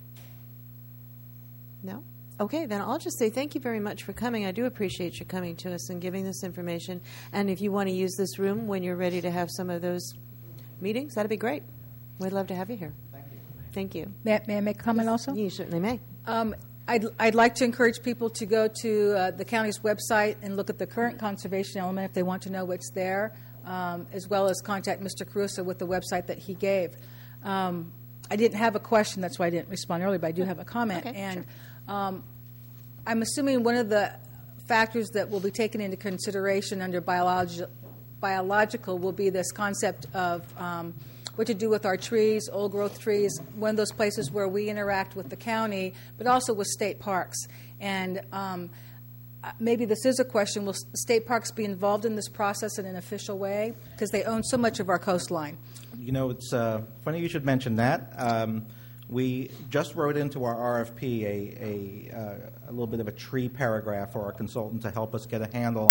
S1: No? Okay, then I'll just say thank you very much for coming. I do appreciate you coming to us and giving this information. And if you want to use this room when you're ready to have some of those meetings, that'd be great. We'd love to have you here. Thank you.
S17: May I make a comment also?
S1: You certainly may.
S17: I'd like to encourage people to go to the county's website and look at the current conservation element if they want to know what's there, as well as contact Mr. Caruso with the website that he gave. I didn't have a question, that's why I didn't respond earlier, but I do have a comment.
S1: Okay,
S17: and I'm assuming one of the factors that will be taken into consideration under biological will be this concept of what to do with our trees, old growth trees, one of those places where we interact with the county, but also with state parks. And maybe this is a question, will state parks be involved in this process in an official way? Because they own so much of our coastline.
S20: You know, it's funny you should mention that. We just wrote into our RFP a little bit of a tree paragraph for our consultant to help us get a handle.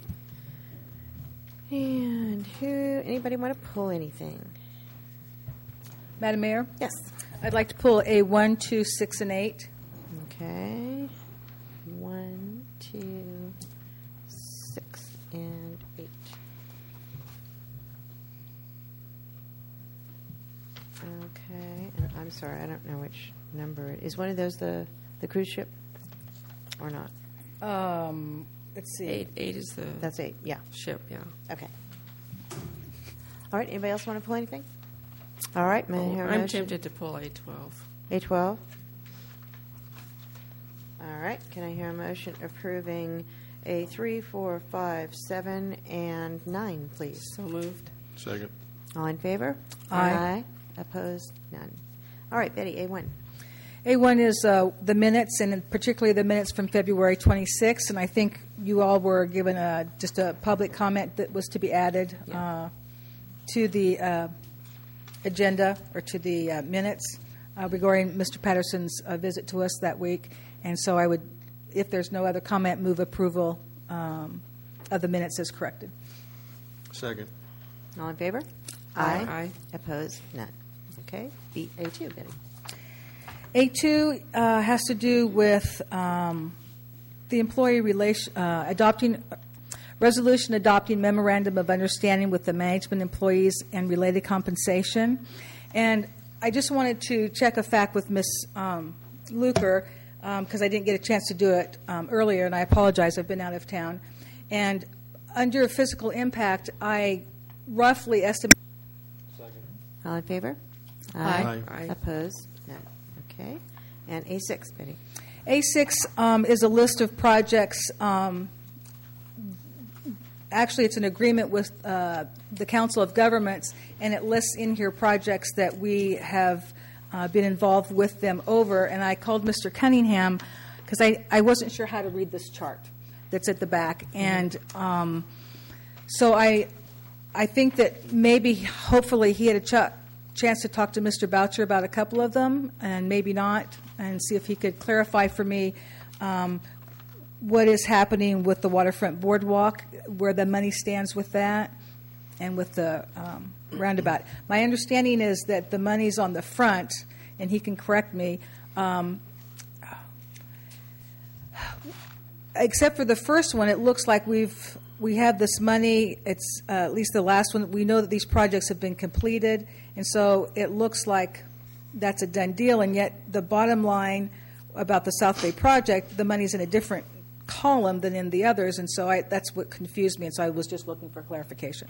S1: And anybody want to pull anything?
S17: Madam Mayor?
S1: Yes.
S17: I'd like to pull a 1, 2, 6, and 8.
S1: Okay. 1, 2, 6, and 8. Okay. And I'm sorry, I don't know which number it is. One of those the cruise ship or not?
S17: Let's see.
S21: 8 is the
S1: That's 8, yeah.
S21: ship, yeah.
S1: Okay. All right, anybody else want to pull anything? All right, may I hear a
S21: I'm
S1: motion?
S21: tempted to pull 812.
S1: 812? All right, can I hear a motion approving a 3, 4, 5, 7, and 9, please?
S21: So moved.
S2: Second.
S1: All in favor?
S17: Aye.
S1: Opposed? None. All right, Betty, A1.
S17: A1 is the minutes, and particularly the minutes from February 26th, and I think you all were given just a public comment that was to be added to the agenda or to the minutes regarding Mr. Patterson's visit to us that week. And so I would, if there's no other comment, move approval of the minutes as corrected.
S2: Second.
S1: All in favor?
S21: Aye. Aye.
S1: Opposed? None. Okay. A2, Betty.
S17: A2 has to do with the employee resolution adopting memorandum of understanding with the management employees and related compensation. And I just wanted to check a fact with Ms. Luker because I didn't get a chance to do it earlier, and I apologize. I've been out of town. And under physical impact, I roughly estimate.
S1: All in favor?
S17: Aye.
S21: Aye.
S1: Opposed? None. Okay. And A6, Betty.
S17: A6 is a list of projects. Actually, it's an agreement with the Council of Governments, and it lists in here projects that we have been involved with them over. And I called Mr. Cunningham because I wasn't sure how to read this chart that's at the back. And so I think that maybe, hopefully, he had a chance to talk to Mr. Boucher about a couple of them, and maybe not, and see if he could clarify for me what is happening with the waterfront boardwalk, where the money stands with that, and with the roundabout. My understanding is that the money's on the front, and he can correct me, except for the first one. It looks like we have this money. It's at least the last one. We know that these projects have been completed, and so it looks like that's a done deal. And yet the bottom line about the South Bay project, the money's in a different column than in the others, and so that's what confused me, and so I was just looking for clarification.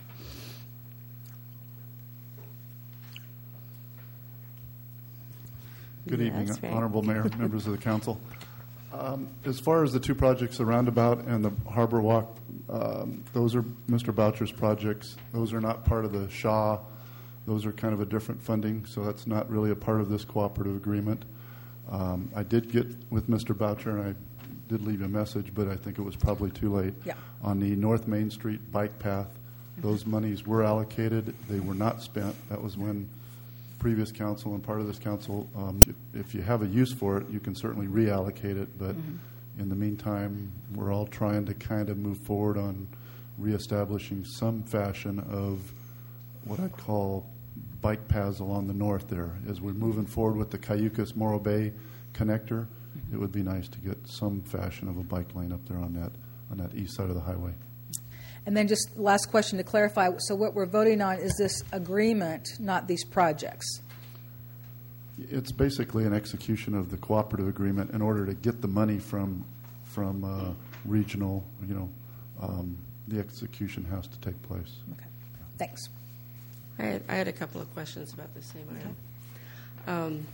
S22: Good evening, Honorable Mayor, members of the council. As far as the two projects, the roundabout and the harbor walk, those are Mr. Boucher's projects. Those are not part of the SHA. Those are kind of a different funding, so that's not really a part of this cooperative agreement. I did get with Mr. Boucher, and I did leave a message, but I think it was probably too late.
S17: Yeah.
S22: On the North Main Street bike path, those monies were allocated. They were not spent. That was when previous council and part of this council, if you have a use for it, you can certainly reallocate it. But in the meantime, we're all trying to kind of move forward on reestablishing some fashion of what I'd call bike paths along the north there. As we're moving forward with the Cayucas-Morro Bay connector, it would be nice to get some fashion of a bike lane up there on that east side of the highway.
S17: And then just last question to clarify. So what we're voting on is this agreement, not these projects.
S22: It's basically an execution of the cooperative agreement in order to get the money from regional. The execution has to take place.
S17: Okay. Thanks.
S21: I had a couple of questions about the same item.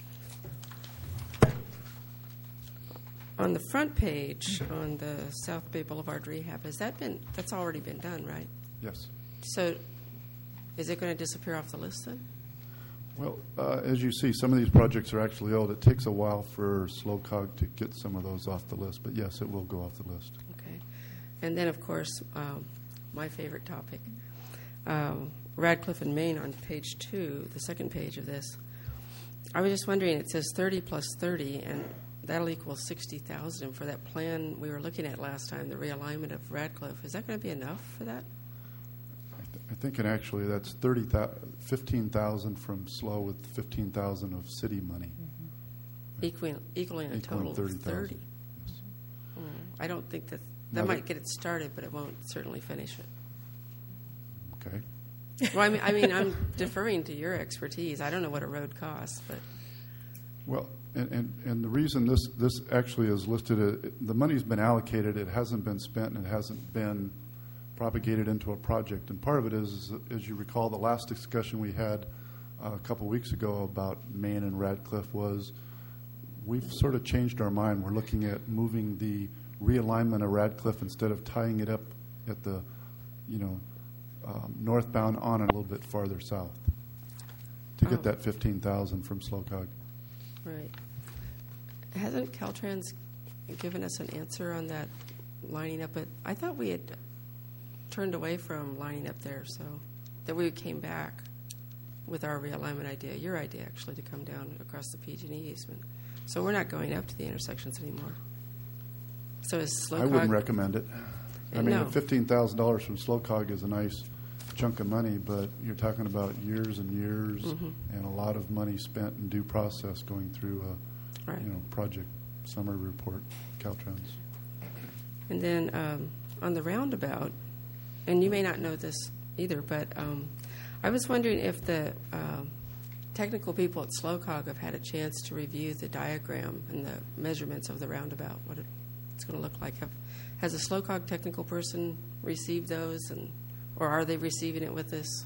S21: On the front page, on the South Bay Boulevard rehab, that's already been done, right?
S22: Yes.
S21: So is it going to disappear off the list then?
S22: Well, as you see, some of these projects are actually old. It takes a while for SLOCOG to get some of those off the list, but yes, it will go off the list.
S21: Okay. And then, of course, my favorite topic, Radcliffe and Maine on page 2, the second page of this. I was just wondering, it says 30 plus 30, and that'll equal 60,000 for that plan we were looking at last time, the realignment of Radcliffe. Is that going to be enough for that?
S22: I think actually that's 15,000 from SLO with 15,000 of city money.
S21: Equaling a total of 30.
S22: Yes.
S21: I don't think that might get it started, but it won't certainly finish it.
S22: Okay.
S21: Well, I mean, I'm deferring to your expertise. I don't know what a road costs, but.
S22: Well, and the reason this actually is listed, the money's been allocated, it hasn't been spent, and it hasn't been propagated into a project. And part of it is, as you recall, the last discussion we had a couple weeks ago about Maine and Radcliffe was we've sort of changed our mind. We're looking at moving the realignment of Radcliffe instead of tying it up at the, northbound on and a little bit farther south to get that 15,000 from SLOCOG.
S21: Right. Hasn't Caltrans given us an answer on that lining up? I thought we had turned away from lining up there, so that we came back with our realignment idea, your idea actually, to come down across the PG&E easement. So we're not going up to the intersections anymore. So is SLOCOG...
S22: I wouldn't recommend it. I mean,
S21: no.
S22: $15,000 from SLOCOG is a nice chunk of money, but you're talking about years and years and a lot of money spent in due process going through a project summary report, Caltrans.
S21: And then on the roundabout, and you may not know this either, but I was wondering if the technical people at SLOCOG have had a chance to review the diagram and the measurements of the roundabout, what it's going to look like. Has a SLOCOG technical person received those, or are they receiving it with this?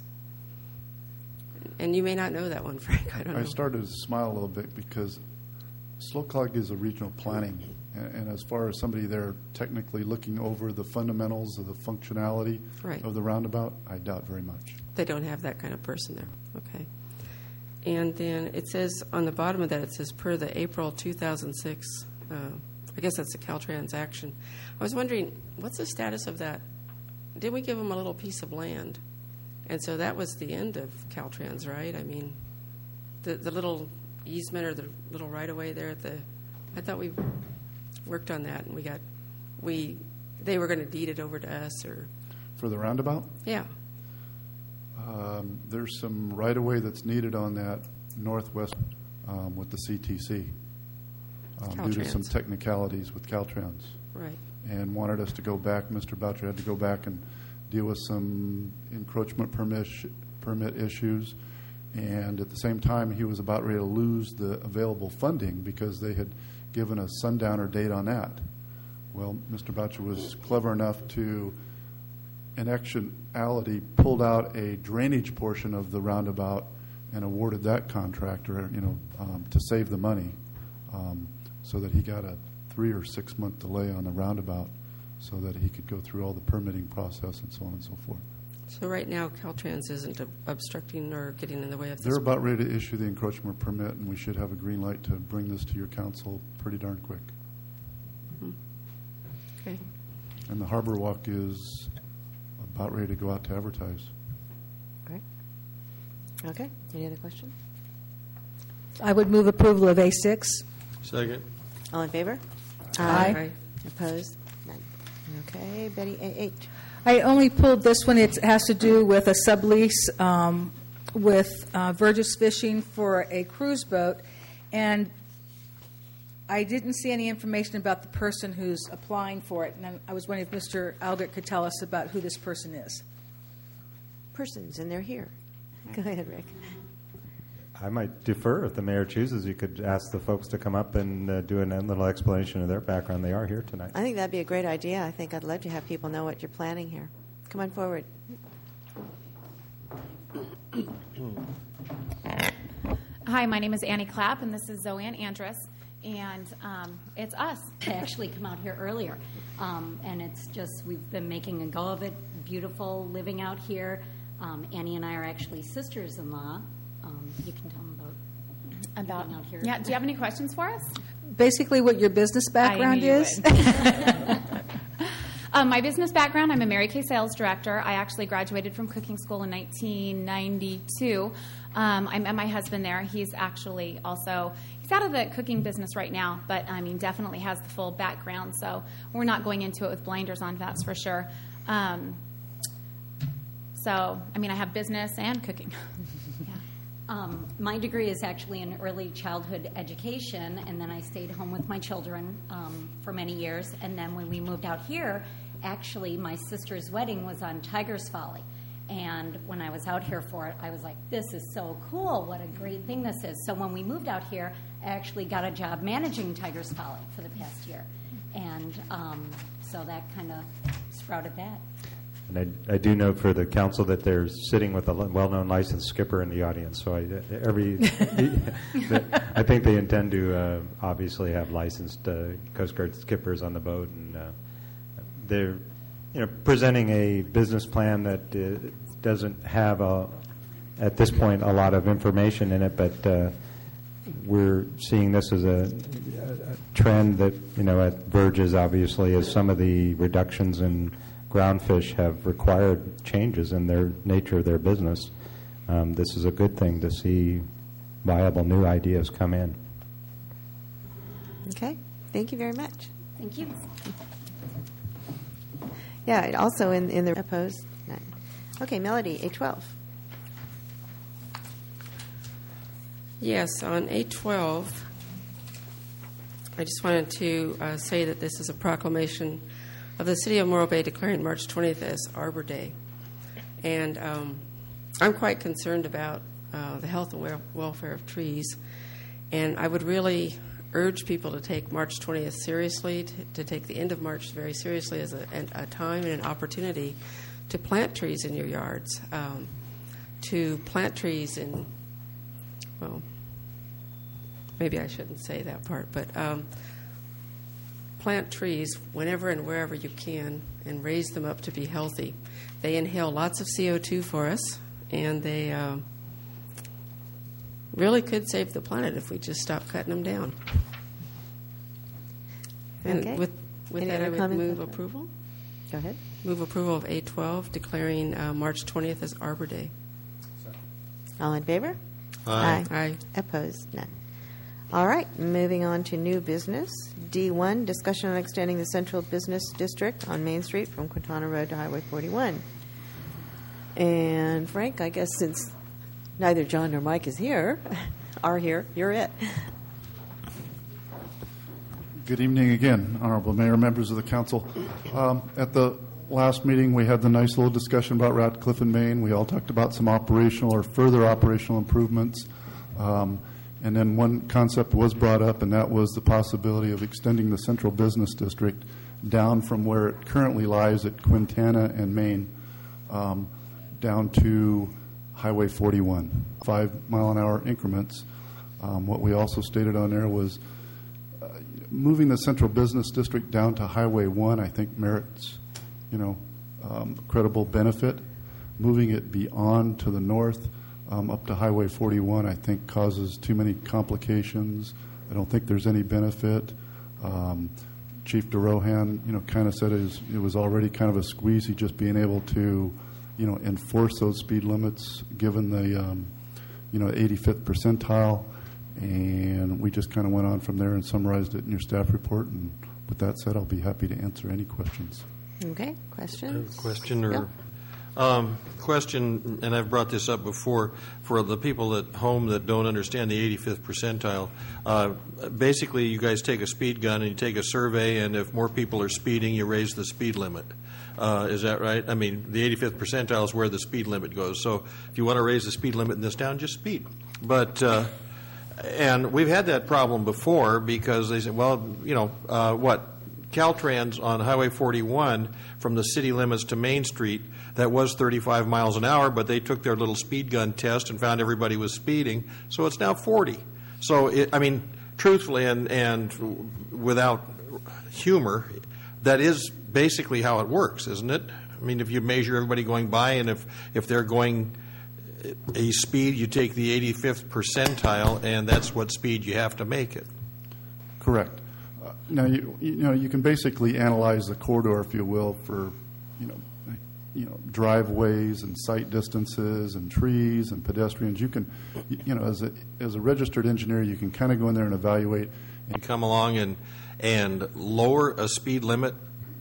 S21: And you may not know that one, Frank. I don't know.
S22: I started to smile a little bit because SLOCOG is a regional planning. And as far as somebody there technically looking over the fundamentals of the functionality of the roundabout, I doubt very much.
S21: They don't have that kind of person there. Okay. And then it says on the bottom of that, it says per the April 2006, I guess that's a Caltrans action. I was wondering, what's the status of that? Didn't we give them a little piece of land? And so that was the end of Caltrans, right? I mean, the little easement or the little right-of-way there at the, I thought we worked on that, and they were going to deed it over to us, or
S22: for the roundabout.
S21: Yeah.
S22: There's some right-of-way that's needed on that northwest with the CTC due to some technicalities with Caltrans.
S21: Right.
S22: And wanted us to go back. Mr. Boucher had to go back and deal with some encroachment permit issues, and at the same time, he was about ready to lose the available funding because they had given a sundowner date on that. Well, Mr. Boucher was clever enough to, in actuality, pulled out a drainage portion of the roundabout and awarded that contractor, to save the money, so that he got a 3 or 6 month delay on the roundabout, so that he could go through all the permitting process and so on and so forth.
S21: So right now, Caltrans isn't obstructing or getting in the way of this?
S22: They're about ready to issue the encroachment permit, and we should have a green light to bring this to your council pretty darn quick.
S21: Okay.
S22: And the Harbor Walk is about ready to go out to advertise.
S1: Okay. Okay. Any other questions?
S17: I would move approval of A6.
S2: Second.
S1: All in favor?
S17: Aye.
S1: Opposed? None. Okay. Betty, A8.
S17: I only pulled this one. It has to do with a sublease with Burgess Fishing for a cruise boat. And I didn't see any information about the person who's applying for it. And I was wondering if Mr. Albert could tell us about who this person is.
S1: Persons, and they're here. Go ahead, Rick.
S3: I might defer if the mayor chooses. You could ask the folks to come up and do a little explanation of their background. They are here tonight.
S1: I think that'd be a great idea. I think I'd love to have people know what you're planning here. Come on forward.
S4: Hi, my name is Annie Clapp, and this is Zoanne Andrus, and it's us.
S23: I actually come out here earlier, and it's just we've been making a go of it. Beautiful living out here. Annie and I are actually sisters-in-law. You can tell them about living out here.
S4: Yeah. Do you have any questions for us?
S17: Basically, what your business background is.
S4: My business background, I'm a Mary Kay sales director. I actually graduated from cooking school in 1992. I met my husband there. He's actually also, he's out of the cooking business right now, but I mean, definitely has the full background. So we're not going into it with blinders on, that's for sure. So, I mean, I have business and cooking.
S23: My degree is actually in early childhood education, and then I stayed home with my children for many years. And then when we moved out here, actually, my sister's wedding was on Tigers Folly. And when I was out here for it, I was like, this is so cool. What a great thing this is. So when we moved out here, I actually got a job managing Tigers Folly for the past year. And so that kind of sprouted that.
S3: And I do know for the council that they're sitting with a well-known licensed skipper in the audience. So I think they intend to obviously have licensed Coast Guard skippers on the boat, and they're presenting a business plan that doesn't have at this point a lot of information in it, but we're seeing this as a trend that verges obviously as some of the reductions in groundfish have required changes in their nature of their business. This is a good thing to see viable new ideas come in.
S1: Okay. Thank you very much.
S23: Thank you.
S1: Yeah, also in the opposed. None. Okay, Melody, A12.
S21: Yes, on A12, I just wanted to say that this is a proclamation of the City of Morro Bay declaring March 20th as Arbor Day. And I'm quite concerned about the health and welfare of trees. And I would really urge people to take March 20th seriously, to take the end of March very seriously as a time and an opportunity to plant trees in your yards, to plant trees in, well, maybe I shouldn't say that part, but plant trees whenever and wherever you can and raise them up to be healthy. They inhale lots of CO2 for us, and they really could save the planet if we just stop cutting them down.
S1: Okay.
S21: And with that, I would move approval.
S1: Go ahead.
S21: Move approval of A12, declaring March 20th as Arbor Day.
S1: All in favor?
S21: Aye. Aye.
S1: Opposed? None. All right, moving on to new business. D1, discussion on extending the Central Business District on Main Street from Quintana Road to Highway 41. And Frank, I guess since neither John nor Mike is here, you're it.
S22: Good evening again, Honorable Mayor, members of the council. At the last meeting, we had the nice little discussion about Ratcliffe and Main. We all talked about some operational or further operational improvements. And then one concept was brought up, and that was the possibility of extending the Central Business District down from where it currently lies at Quintana and Main down to Highway 41, 5-mile-an-hour increments. What we also stated on there was moving the Central Business District down to Highway 1, I think merits, credible benefit. Moving it beyond to the north, up to Highway 41, I think causes too many complications. I don't think there's any benefit. Chief DeRohan, kind of said it was already kind of a squeezy just being able to, enforce those speed limits given the, 85th percentile. And we just kind of went on from there and summarized it in your staff report. And with that said, I'll be happy to answer any questions.
S1: Okay, questions?
S2: Question or...
S1: Yeah.
S2: Question, and I've brought this up before, for the people at home that don't understand the 85th percentile. Basically, you guys take a speed gun and you take a survey, and if more people are speeding, you raise the speed limit. Is that right? I mean, the 85th percentile is where the speed limit goes. So if you want to raise the speed limit in this town, just speed. But and we've had that problem before because they said, well, Caltrans on Highway 41 from the city limits to Main Street, that was 35 miles an hour, but they took their little speed gun test and found everybody was speeding, so it's now 40. So, truthfully and without humor, that is basically how it works, isn't it? I mean, if you measure everybody going by, and if they're going a speed, you take the 85th percentile, and that's what speed you have to make it.
S22: Correct. Now, you can basically analyze the corridor, if you will, for driveways and sight distances and trees and pedestrians. You can, as a registered engineer, you can kind of go in there and evaluate.
S2: And come along and lower a speed limit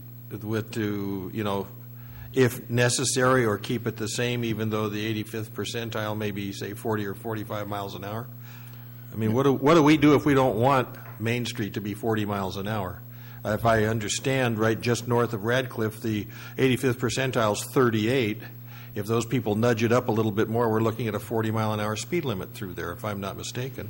S2: if necessary, or keep it the same, even though the 85th percentile may be, say, 40 or 45 miles an hour. I mean, what do we do if we don't want Main Street to be 40 miles an hour? If I understand, right just north of Radcliffe, the 85th percentile is 38. If those people nudge it up a little bit more, we're looking at a 40-mile-an-hour speed limit through there, if I'm not mistaken.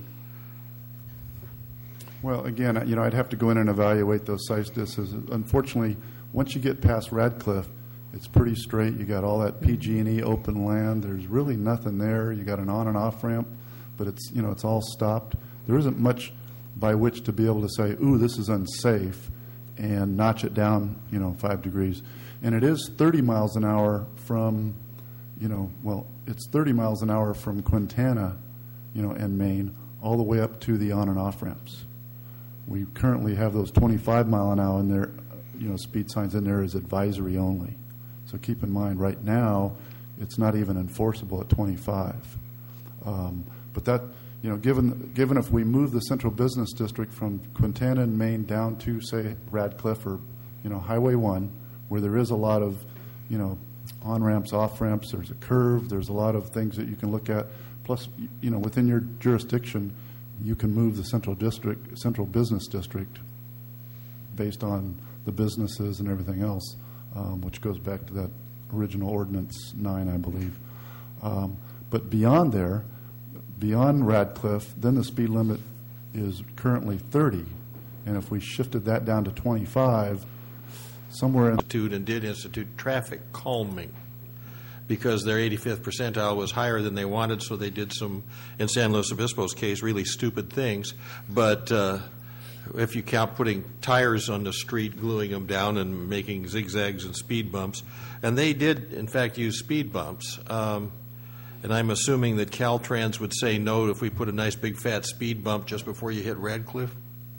S22: Well, again, I'd have to go in and evaluate those size distances. Unfortunately, once you get past Radcliffe, it's pretty straight. You got all that PG&E open land. There's really nothing there. You got an on and off ramp, but it's all stopped. There isn't much by which to be able to say, ooh, this is unsafe, and notch it down, 5 degrees. And it is 30 miles an hour from, it's 30 miles an hour from Quintana, and Main, all the way up to the on and off ramps. We currently have those 25 mile an hour in there, speed signs in there as advisory only. So keep in mind, right now, it's not even enforceable at 25. But that, given if we move the central business district from Quintana and Main down to, say, Radcliffe or, Highway 1, where there is a lot of, on-ramps, off-ramps, there's a curve, there's a lot of things that you can look at. Plus, within your jurisdiction, you can move the central business district based on the businesses and everything else, which goes back to that original Ordinance 9, I believe. But beyond there, beyond Radcliffe, then the speed limit is currently 30. And if we shifted that down to 25, somewhere in...
S2: And did institute traffic calming because their 85th percentile was higher than they wanted, so they did some, in San Luis Obispo's case, really stupid things. But if you count putting tires on the street, gluing them down and making zigzags and speed bumps, and they did, in fact, use speed bumps. And I'm assuming that Caltrans would say no if we put a nice big fat speed bump just before you hit Radcliffe?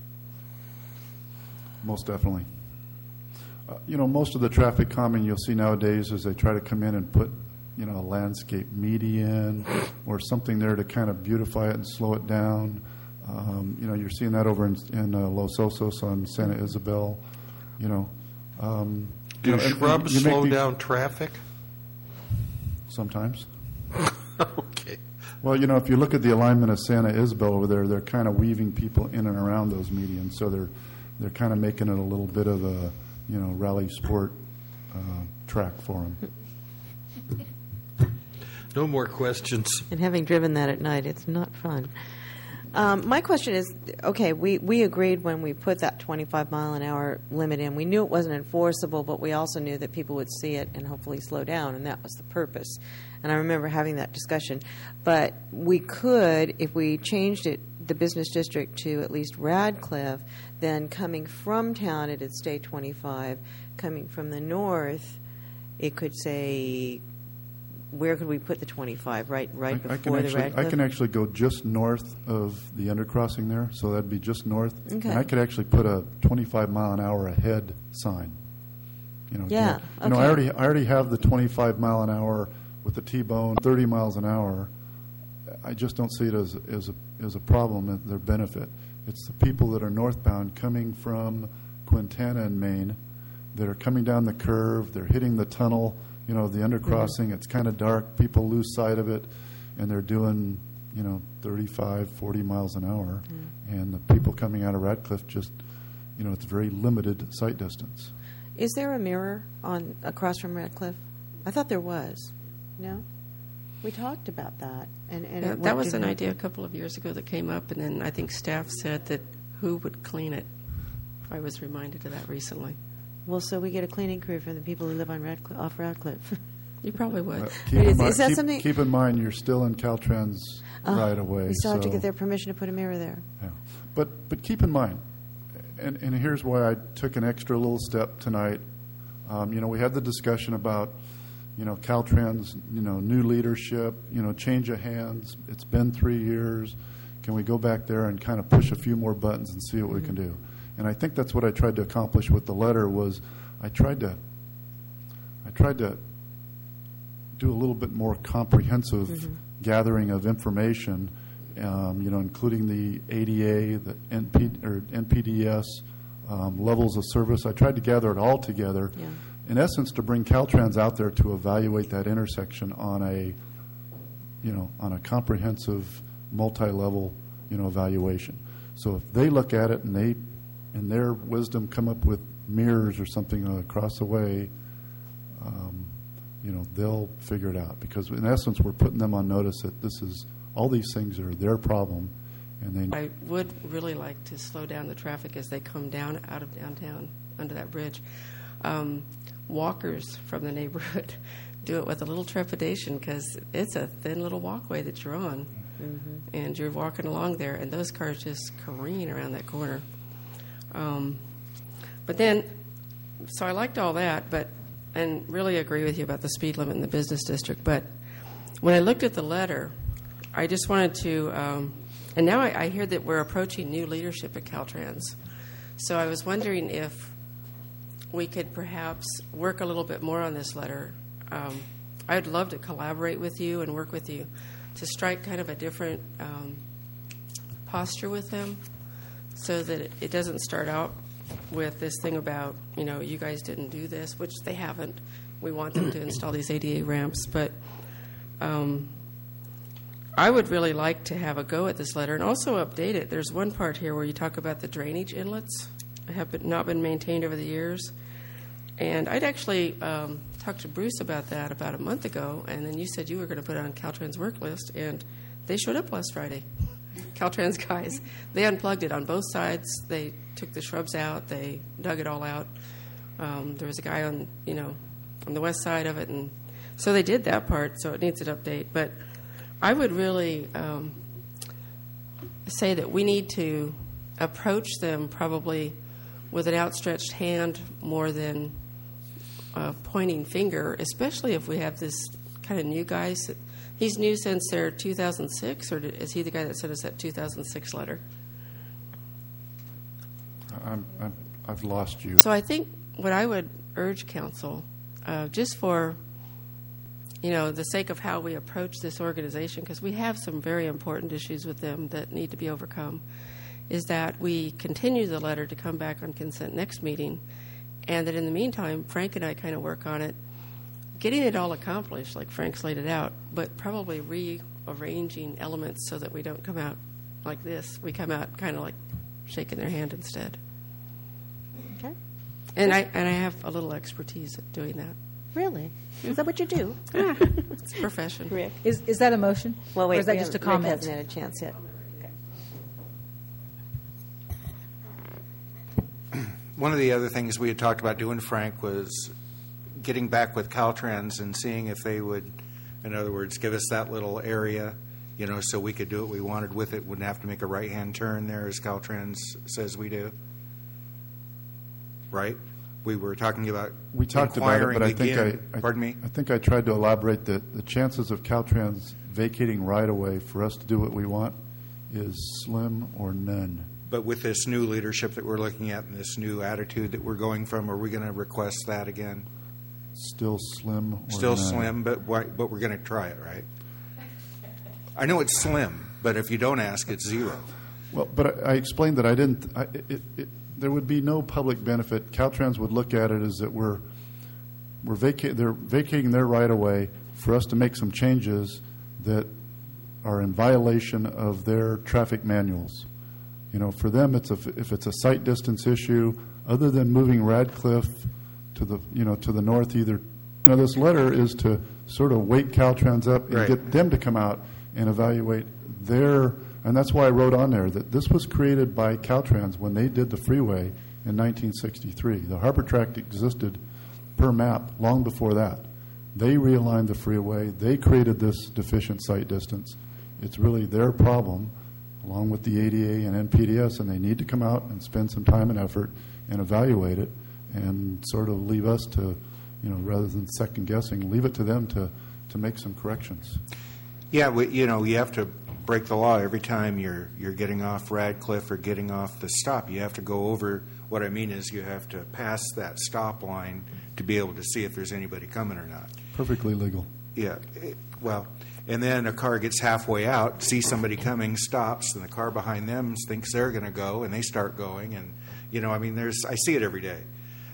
S22: Most definitely. Most of the traffic calming you'll see nowadays is they try to come in and put, a landscape median or something there to kind of beautify it and slow it down. You're seeing that over in Los Osos on Santa Isabel.
S2: Do shrubs slow down traffic?
S22: Sometimes.
S2: Okay.
S22: Well, if you look at the alignment of Santa Isabel over there, they're kind of weaving people in and around those medians, so they're kind of making it a little bit of a rally sport track for them.
S2: No more questions.
S1: And having driven that at night, it's not fun. My question is, okay, we agreed when we put that 25 mile an hour limit in. We knew it wasn't enforceable, but we also knew that people would see it and hopefully slow down, and that was the purpose. And I remember having that discussion. But we could, if we changed it, the business district to at least Radcliffe, then coming from town, it'd stay 25. Coming from the north, it could say, where could we put the 25? Right before the Radcliffe?
S22: I can actually go just north of the undercrossing there, so that'd be just north.
S1: Okay.
S22: And I could actually put a 25 mile an hour ahead sign.
S1: Yeah. Okay.
S22: I already have the 25 mile an hour with the T-bone, 30 miles an hour. I just don't see it as a problem at their benefit. It's the people that are northbound coming from Quintana and Main that are coming down the curve. They're hitting the tunnel, the undercrossing. It's kind of dark. People lose sight of it, and they're doing, 35, 40 miles an hour. And the people coming out of Radcliffe just, it's very limited sight distance.
S1: Is there a mirror across from Radcliffe? I thought there was. No? We talked about that. And
S21: Yeah, that was an idea a couple of years ago that came up, and then I think staff said that who would clean it. I was reminded of that recently.
S1: Well, so we get a cleaning crew from the people who live on off Radcliffe.
S21: You probably would.
S1: Is that something?
S22: Keep in mind, you're still in Caltrans right away.
S1: We still have to
S22: so-
S1: get their permission to put a mirror there.
S22: Yeah. But keep in mind, and here's why I took an extra little step tonight. We had the discussion about, Caltrans, new leadership, change of hands. It's been 3 years. Can we go back there and kind of push a few more buttons and see what we can do? And I think that's what I tried to accomplish with the letter was I tried to do a little bit more comprehensive gathering of information, including the ADA, the NPDES levels of service. I tried to gather it all together, in essence, to bring Caltrans out there to evaluate that intersection on a comprehensive, multi-level, evaluation. So if they look at it and they, in their wisdom, come up with mirrors or something across the way, they'll figure it out. Because in essence, we're putting them on notice that all these things are their problem, and
S21: I would really like to slow down the traffic as they come down out of downtown under that bridge. Walkers from the neighborhood do it with a little trepidation because it's a thin little walkway that you're on, and you're walking along there, and those cars just careen around that corner. But then, so I liked all that, and really agree with you about the speed limit in the business district. But when I looked at the letter, I just wanted to, and now I hear that we're approaching new leadership at Caltrans. So I was wondering if we could perhaps work a little bit more on this letter. I'd love to collaborate with you and work with you to strike kind of a different posture with them so that it doesn't start out with this thing about, you guys didn't do this, which they haven't. We want them to install these ADA ramps. But I would really like to have a go at this letter and also update it. There's one part here where you talk about the drainage inlets have not been maintained over the years. And I'd actually talked to Bruce about that about a month ago, and then you said you were going to put it on Caltrans' work list, and they showed up last Friday. Caltrans guys. They unplugged it on both sides. They took the shrubs out. They dug it all out. There was a guy on the west side of it, and so they did that part, so it needs an update. But I would really say that we need to approach them probably with an outstretched hand more than a pointing finger, especially if we have this kind of new guy. He's new since their 2006, or is he the guy that sent us that 2006 letter?
S22: I've lost you.
S21: So I think what I would urge council, just for the sake of how we approach this organization, because we have some very important issues with them that need to be overcome, is that we continue the letter to come back on consent next meeting, and that in the meantime, Frank and I kind of work on it, getting it all accomplished, like Frank's laid it out, but probably rearranging elements so that we don't come out like this. We come out kind of like shaking their hand instead.
S1: Okay.
S21: And I have a little expertise at doing that.
S1: Really? Is that what you do?
S21: Yeah, it's a profession.
S1: Rick.
S17: Is that a motion?
S1: Well, wait.
S17: Or is that just a comment?
S1: Rick hasn't had a chance yet.
S5: One of the other things we had talked about doing, Frank, was getting back with Caltrans and seeing if they would, in other words, give us that little area, so we could do what we wanted with it. Wouldn't have to make a right-hand turn there, as Caltrans says we do. Right? We were talking about
S22: We talked about it, but I
S5: pardon me?
S22: I think I tried to elaborate that the chances of Caltrans vacating right-of-way for us to do what we want is slim or none.
S5: But with this new leadership that we're looking at and this new attitude that we're going from, are we going to request that again?
S22: Still slim or
S5: Still
S22: none.
S5: slim, but we're going to try it, right? I know it's slim, but if you don't ask, it's zero.
S22: Well, but I explained that I didn't. There would be no public benefit. Caltrans would look at it as that they're vacating their right of way for us to make some changes that are in violation of their traffic manuals. For them, if it's a sight distance issue, other than moving Radcliffe to the north, either. This letter is to sort of wake Caltrans up and
S5: Right.
S22: get them to come out and evaluate their, and that's why I wrote on there that this was created by Caltrans when they did the freeway in 1963. The Harbor Tract existed per map long before that. They realigned the freeway. They created this deficient sight distance. It's really their problem, along with the ADA and NPDS, and they need to come out and spend some time and effort and evaluate it and sort of leave us to, rather than second guessing, leave it to them to make some corrections.
S5: Yeah, you have to break the law every time you're getting off Radcliffe or getting off the stop. You have to go over. What I mean is you have to pass that stop line to be able to see if there's anybody coming or not.
S22: Perfectly legal.
S5: Yeah, and then a car gets halfway out, sees somebody coming, stops, and the car behind them thinks they're going to go, and they start going, and I see it every day.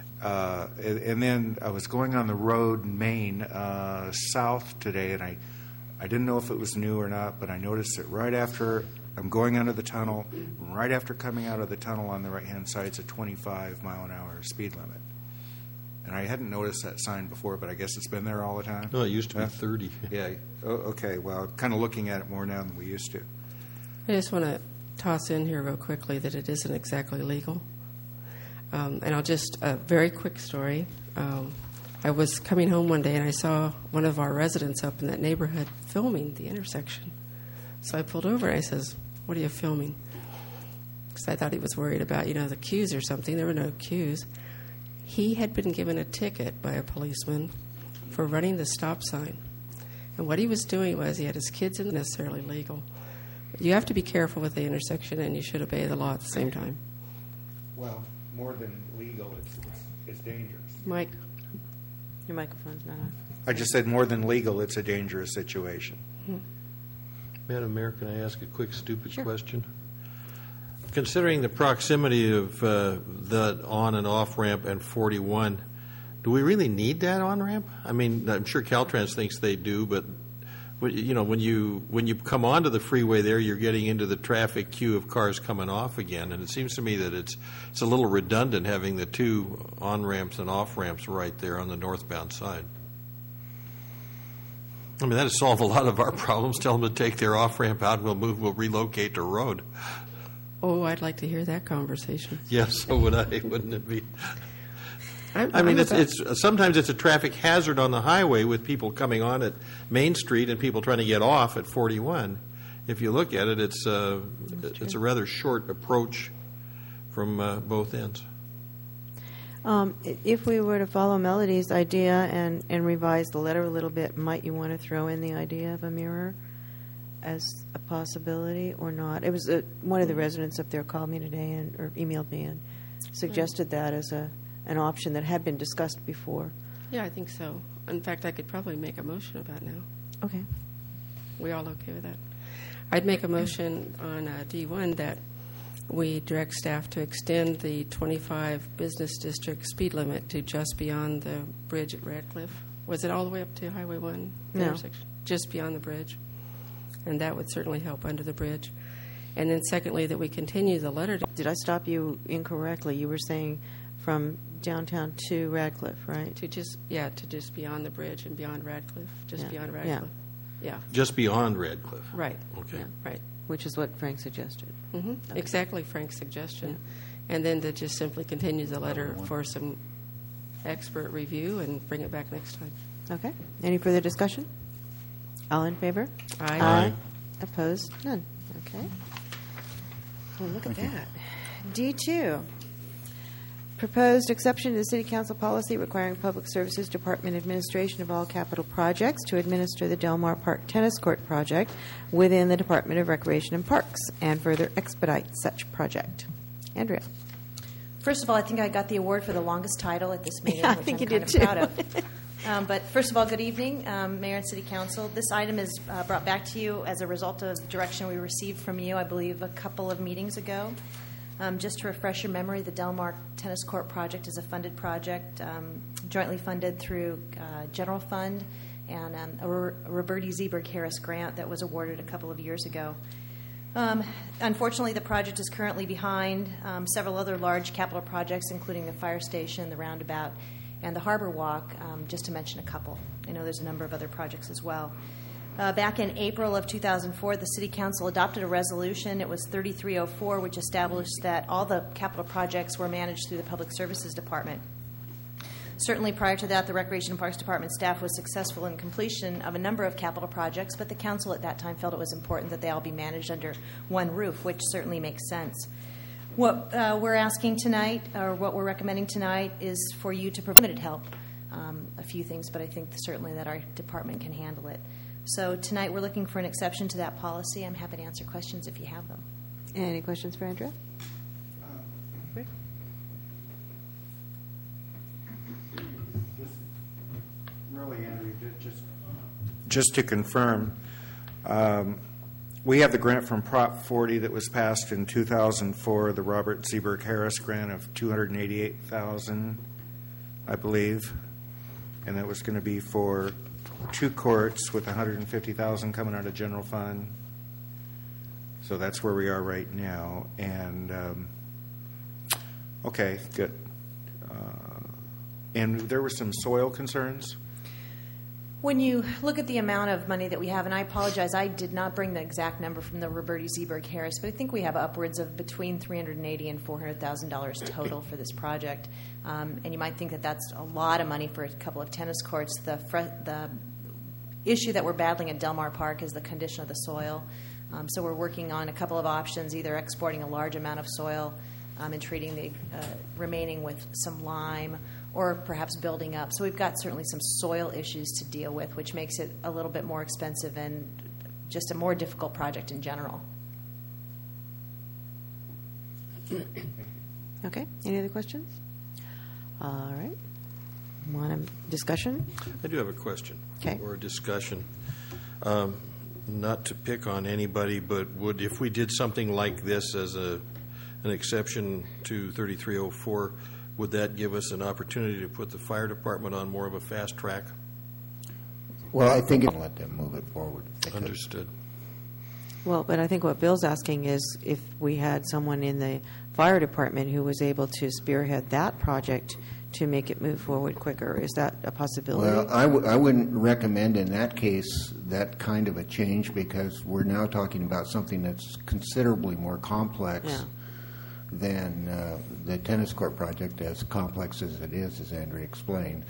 S5: And then I was going on the road in Maine south today, and I didn't know if it was new or not, but I noticed that right after I'm going under the tunnel, right after coming out of the tunnel on the right-hand side, it's a 25-mile-an-hour speed limit. And I hadn't noticed that sign before, but I guess it's been there all the time.
S2: No, it used to be 30.
S5: Yeah. Oh, okay. Well, kind of looking at it more now than we used to.
S21: I just want to toss in here real quickly that it isn't exactly legal. And I'll just, a very quick story. I was coming home one day and I saw one of our residents up in that neighborhood filming the intersection. So I pulled over and I says, "What are you filming?" Because I thought he was worried about, the queues or something. There were no queues. He had been given a ticket by a policeman for running the stop sign. And what he was doing was he had his kids in, necessarily legal. You have to be careful with the intersection, and you should obey the law at the same time.
S5: Well, more than legal, it's dangerous.
S1: Mike, your microphone's not on.
S5: I just said more than legal, it's a dangerous situation.
S2: Madam Mayor, can I ask a quick, stupid question? Considering the proximity of the on and off ramp and 41, do we really need that on ramp? I mean, I'm sure Caltrans thinks they do, but when you come onto the freeway there, you're getting into the traffic queue of cars coming off again, and it seems to me that it's a little redundant having the two on ramps and off ramps right there on the northbound side. I mean, that would solve a lot of our problems. Tell them to take their off ramp out, and we'll relocate to road.
S21: Oh, I'd like to hear that conversation.
S2: Yes, so would I. Wouldn't it be? I mean, it's sometimes it's a traffic hazard on the highway with people coming on at Main Street and people trying to get off at 41. If you look at it, it's a rather short approach from both ends.
S1: If we were to follow Melody's idea and revise the letter a little bit, might you want to throw in the idea of a mirror as a possibility or not? It was one of the residents up there called me today or emailed me and suggested that as an option that had been discussed before.
S21: Yeah, I think so. In fact, I could probably make a motion about it now.
S1: Okay.
S21: We all okay with that? I'd make a motion on D1 that we direct staff to extend the 25 business district speed limit to just beyond the bridge at Radcliffe. Was it all the way up to Highway 1 intersection? Just beyond the bridge. And that would certainly help under the bridge. And then secondly, that we continue the letter.
S1: Did I stop you incorrectly? You were saying from downtown to Radcliffe, right?
S21: To just beyond the bridge and beyond Radcliffe, beyond Radcliffe. Yeah.
S2: Just beyond Radcliffe.
S21: Right.
S2: Okay.
S21: Yeah, right.
S1: Which is what Frank suggested.
S21: Mm-hmm. Okay. Exactly Frank's suggestion. Yeah. And then to just simply continue the letter for some expert review and bring it back next time.
S1: Okay. Any further discussion? All in favor?
S21: Aye.
S1: Aye. Opposed? None. Okay. Well, look at that. D2. Proposed exception to the City Council policy requiring Public Services Department administration of all capital projects to administer the Del Mar Park Tennis Court project within the Department of Recreation and Parks and further expedite such project. Andrea.
S6: First of all, I think I got the award for the longest title at this meeting,
S1: I
S6: which
S1: think
S6: I'm
S1: you
S6: kind
S1: did
S6: of proud of. But first of all, good evening, Mayor and City Council. This item is brought back to you as a result of direction we received from you, I believe, a couple of meetings ago. Just to refresh your memory, the Del Mar Tennis Court project is a funded project, jointly funded through General Fund and a Roberti Zeberg Harris grant that was awarded a couple of years ago. Unfortunately, the project is currently behind several other large capital projects, including the fire station, the roundabout, and the Harbor Walk, just to mention a couple. I know there's a number of other projects as well. Back in April of 2004, the City Council adopted a resolution. It was 3304, which established that all the capital projects were managed through the Public Services Department. Certainly prior to that, the Recreation and Parks Department staff was successful in completion of a number of capital projects, but the council at that time felt it was important that they all be managed under one roof, which certainly makes sense. What we're asking tonight, or what we're recommending tonight, is for you to provide limited help. A few things, but I think certainly that our department can handle it. So tonight we're looking for an exception to that policy. I'm happy to answer questions if you have them.
S1: Any questions for Andrea?
S5: Really, Andrew, just to confirm, we have the grant from Prop 40 that was passed in 2004, the Robert Seaberg Harris grant of $288,000, I believe, and that was going to be for 2 courts with $150,000 coming out of general fund. So that's where we are right now. And okay, good. And there were some soil concerns.
S6: When you look at the amount of money that we have, and I apologize, I did not bring the exact number from the Roberti Seaberg Harris, but I think we have upwards of between $380,000 and $400,000 total for this project. And you might think that that's a lot of money for a couple of tennis courts. The issue that we're battling at Del Mar Park is the condition of the soil. So we're working on a couple of options, either exporting a large amount of soil and treating the remaining with some lime, or perhaps building up. So we've got certainly some soil issues to deal with, which makes it a little bit more expensive and just a more difficult project in general.
S1: Okay. Any other questions? All right. Want a discussion?
S2: I do have a question.
S1: Okay.
S2: Or a discussion. Not to pick on anybody, but if we did something like this as an exception to 3304, would that give us an opportunity to put the fire department on more of a fast track?
S16: Well, I think it'll let them move it forward.
S2: Understood.
S1: Well, but I think what Bill's asking is if we had someone in the fire department who was able to spearhead that project to make it move forward quicker. Is that a possibility?
S16: Well, I wouldn't recommend in that case that kind of a change, because we're now talking about something that's considerably more complex than the tennis court project, as complex as it is, as Andrea explained.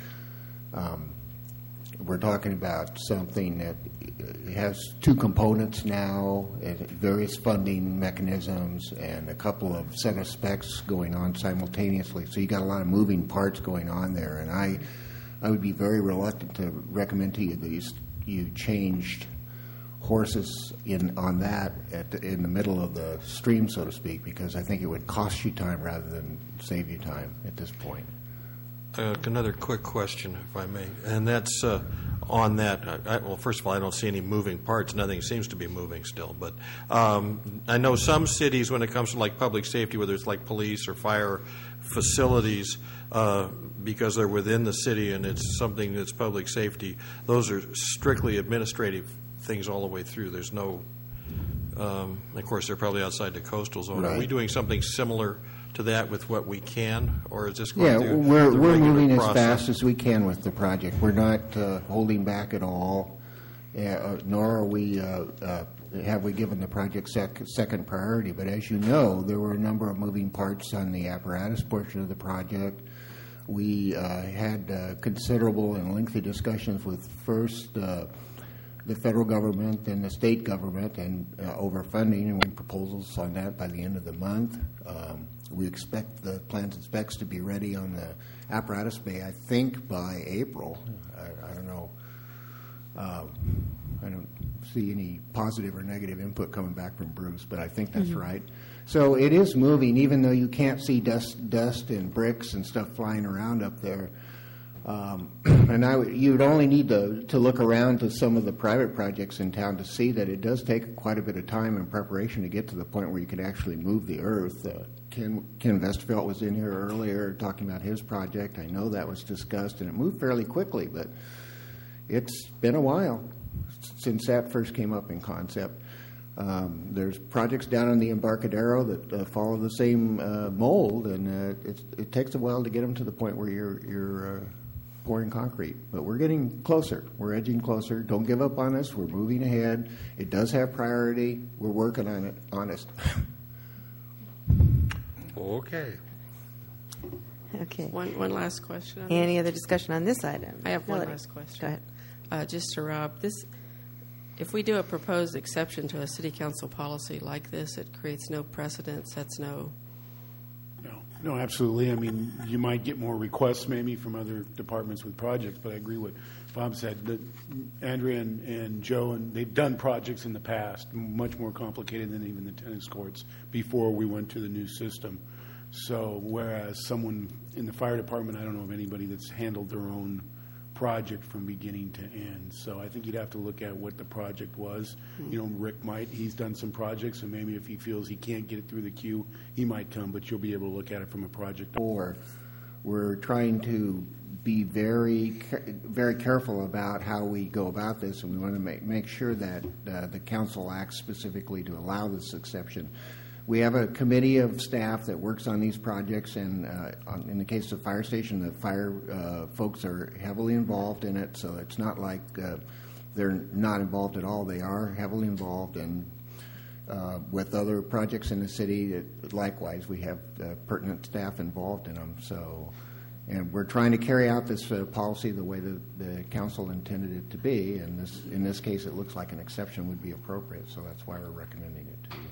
S16: We're talking about something that has 2 components now, various funding mechanisms, and a couple of set of specs going on simultaneously. So you got a lot of moving parts going on there, and I would be very reluctant to recommend to you that you changed horses on that in the middle of the stream, so to speak, because I think it would cost you time rather than save you time at this point.
S2: Another quick question, if I may, and that's on that. Well, first of all, I don't see any moving parts. Nothing seems to be moving still. But I know some cities, when it comes to like public safety, whether it's like police or fire facilities, because they're within the city and it's something that's public safety, those are strictly administrative things all the way through. There's no, of course, they're probably outside the coastal zone.
S16: Right.
S2: Are we doing something similar to that with what we can, or is this going
S16: Yeah,
S2: through
S16: we're
S2: the regular
S16: moving
S2: process?
S16: as fast as we can with the project. We're not holding back at all, nor are we have we given the project second priority. But as you know, there were a number of moving parts on the apparatus portion of the project. We had considerable and lengthy discussions with first the federal government and the state government and over funding, and we have proposals on that by the end of the month. We expect the plans and specs to be ready on the apparatus bay, I think, by April. I don't know. I don't see any positive or negative input coming back from Bruce, but I think that's right. So it is moving, even though you can't see dust and bricks and stuff flying around up there. And you'd only need to look around to some of the private projects in town to see that it does take quite a bit of time and preparation to get to the point where you can actually move the earth. Ken Vesterfeld was in here earlier talking about his project. I know that was discussed, and it moved fairly quickly, but it's been a while since that first came up in concept. There's projects down in the Embarcadero that follow the same mold, and it takes a while to get them to the point where you're pouring concrete. But we're getting closer. We're edging closer. Don't give up on us. We're moving ahead. It does have priority. We're working on it. Honest.
S2: Okay.
S1: Okay.
S21: One last question. On
S1: Any
S21: this?
S1: other discussion on this item?
S21: I have one
S1: Melody.
S21: last question.
S1: Go ahead.
S21: Just to Rob, if we do a proposed exception to a city council policy like this, it creates no precedent, sets no.
S7: No, absolutely. I mean, you might get more requests maybe from other departments with projects, but I agree with Bob said. That Andrea and Joe, and they've done projects in the past, much more complicated than even the tennis courts before we went to the new system. So whereas someone in the fire department, I don't know of anybody that's handled their own project from beginning to end. So I think you'd have to look at what the project was. You know, Rick he's done some projects, and maybe if he feels he can't get it through the queue, he might come, but you'll be able to look at it from a project.
S16: We're trying to be very, very careful about how we go about this, and we want to make sure that the council acts specifically to allow this exception. We have a committee of staff that works on these projects, and in the case of the fire station, the fire folks are heavily involved in it, so it's not like they're not involved at all. They are heavily involved, and with other projects in the city, likewise, we have pertinent staff involved in them. So, and we're trying to carry out this policy the way the council intended it to be, and in this case, it looks like an exception would be appropriate, so that's why we're recommending it to you.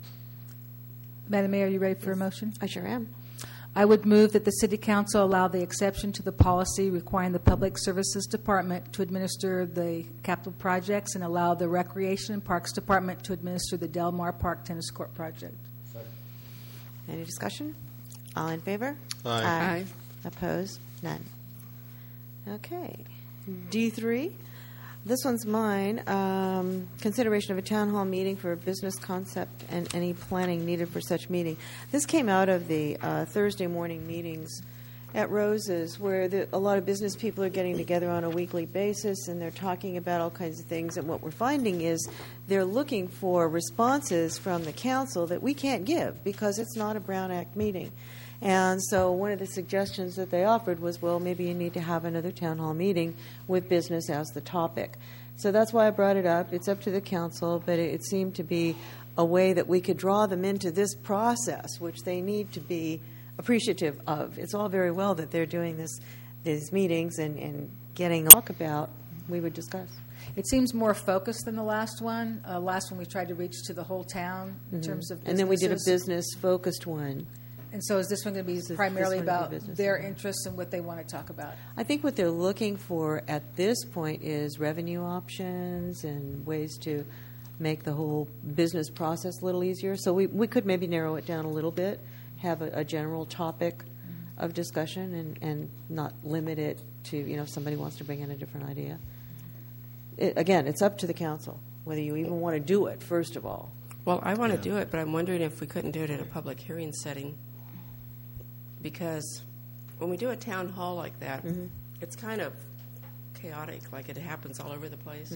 S17: Madam Mayor, are you ready for a motion?
S1: I sure am.
S17: I would move that the City Council allow the exception to the policy requiring the Public Services Department to administer the capital projects and allow the Recreation and Parks Department to administer the Del Mar Park Tennis Court project.
S1: Any discussion? All in favor?
S2: Aye.
S21: Aye.
S1: Opposed? None. Okay. D3. This one's mine. Consideration of a town hall meeting for a business concept and any planning needed for such meeting. This came out of the Thursday morning meetings at Rose's, where a lot of business people are getting together on a weekly basis, and they're talking about all kinds of things. And what we're finding is they're looking for responses from the council that we can't give because it's not a Brown Act meeting. And so one of the suggestions that they offered was, well, maybe you need to have another town hall meeting with business as the topic. So that's why I brought it up. It's up to the council, but it seemed to be a way that we could draw them into this process, which they need to be appreciative of. It's all very well that they're doing these meetings and getting talk about, we would discuss.
S17: It seems more focused than the last one. Last one we tried to reach to the whole town in terms of businesses.
S1: And then we did a business-focused one.
S17: And so is this one going to be primarily about their interests and what they want to talk about?
S1: I think what they're looking for at this point is revenue options and ways to make the whole business process a little easier. So we could maybe narrow it down a little bit, have a general topic of discussion and not limit it to, if somebody wants to bring in a different idea. Again, it's up to the council, whether you even want to do it, first of all.
S21: Well, I want to do it, but I'm wondering if we couldn't do it in a public hearing setting. Because when we do a town hall like that, it's kind of chaotic, like it happens all over the place,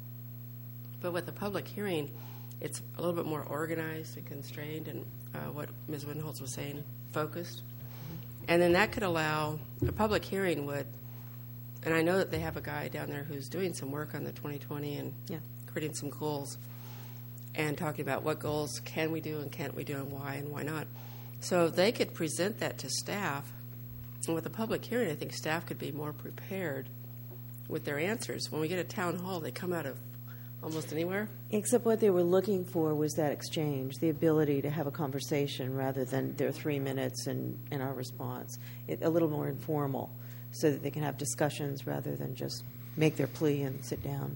S21: But with a public hearing, it's a little bit more organized and constrained and what Ms. Winholtz was saying, focused. And then that could allow, a public hearing would, and I know that they have a guy down there who's doing some work on the 2020 and creating some goals and talking about what goals can we do and can't we do and why not. So if they could present that to staff, and with a public hearing, I think staff could be more prepared with their answers. When we get a town hall, they come out of almost anywhere.
S1: Except what they were looking for was that exchange, the ability to have a conversation rather than their 3 minutes and our response. A little more informal so that they can have discussions rather than just make their plea and sit down.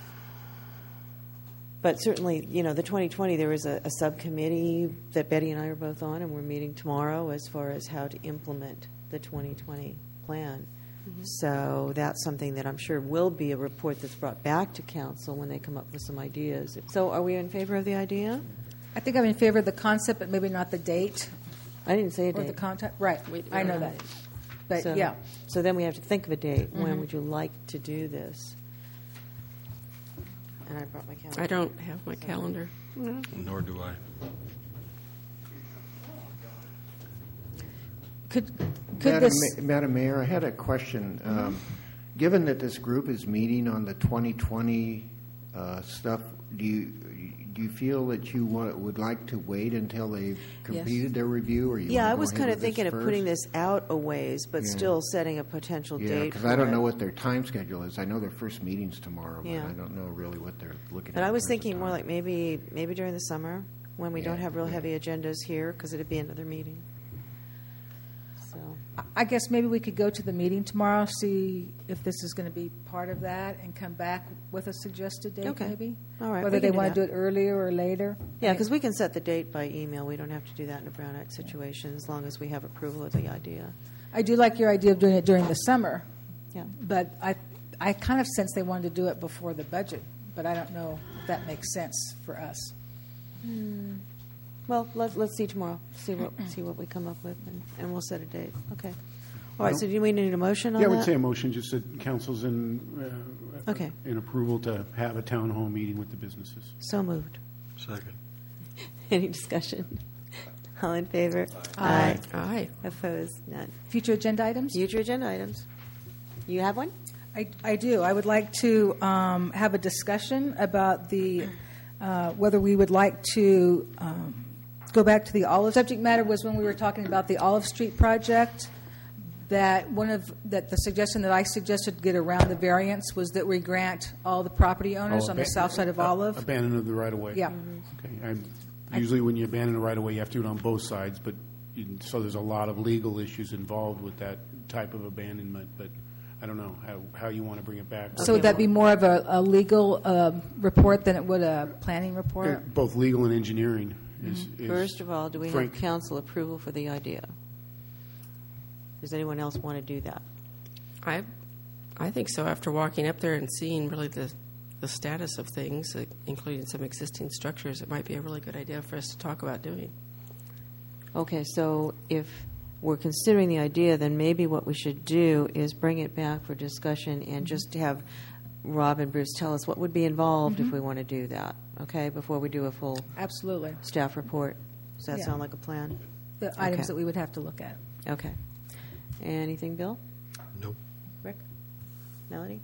S1: But certainly, the 2020, there was a subcommittee that Betty and I are both on, and we're meeting tomorrow as far as how to implement the 2020 plan. So that's something that I'm sure will be a report that's brought back to council when they come up with some ideas. So are we in favor of the idea?
S17: I think I'm in favor of the concept, but maybe not the date.
S1: I didn't say a
S17: or
S1: date.
S17: The content. Right, I know that. But,
S1: So then we have to think of a date. When would you like to do this? And I brought my calendar.
S21: I don't have my calendar.
S2: Nor do I.
S17: Could
S16: Madam,
S17: this...
S16: Madam Mayor, I had a question. Given that this group is meeting on the 2020 stuff, do you feel that you would like to wait until they've completed their review, or
S1: I was kind of thinking of putting this out a ways, but still setting a potential date.
S16: Because I don't know what their time schedule is. I know their first meeting's tomorrow, but I don't know really what they're looking at.
S1: But I was thinking more like maybe during the summer when we don't have real heavy agendas here, because it'd be another meeting. So
S17: I guess maybe we could go to the meeting tomorrow, see if this is going to be part of that, and come back with a suggested date, maybe?
S1: All right.
S17: Whether they want to do it earlier or later?
S1: Yeah, because we can set the date by email. We don't have to do that in a Brown Act situation as long as we have approval of the idea.
S17: I do like your idea of doing it during the summer.
S1: Yeah.
S17: But I kind of sense they wanted to do it before the budget, but I don't know if that makes sense for us.
S1: Well, let's see tomorrow. See what we come up with, and we'll set a date. Okay. All right. So do we need a motion on that?
S7: Yeah, I would say a motion. Just that council's in approval to have a town hall meeting with the businesses.
S1: So moved.
S2: Second.
S1: Any discussion? All in favor?
S17: Aye.
S1: Aye. Opposed? None.
S17: Future agenda items?
S1: Future agenda items. You have one?
S17: I do. I would like to have a discussion about the whether we would like to go back to the Olive. Subject matter was when we were talking about the Olive Street project. That the suggestion that I suggested to get around the variance was that we grant all the property owners on the south side of Olive.
S7: Abandonment of the right of way.
S17: Yeah.
S7: Okay. Usually, when you abandon a right of way, you have to do it on both sides, but so there's a lot of legal issues involved with that type of abandonment. But I don't know how you want to bring it back.
S17: So would that be more of a legal report than it would a planning report?
S7: Both legal and engineering.
S1: First of all, do we have council approval for the idea? Does anyone else want to do that?
S21: I think so. After walking up there and seeing really the status of things, including some existing structures, it might be a really good idea for us to talk about doing.
S1: Okay, so if we're considering the idea, then maybe what we should do is bring it back for discussion and just have Rob and Bruce tell us what would be involved if we want to do that, okay, before we do a full staff report. Does that sound like a plan?
S17: The items that we would have to look at.
S1: Okay. Anything, Bill?
S2: No.
S1: Rick? Melody?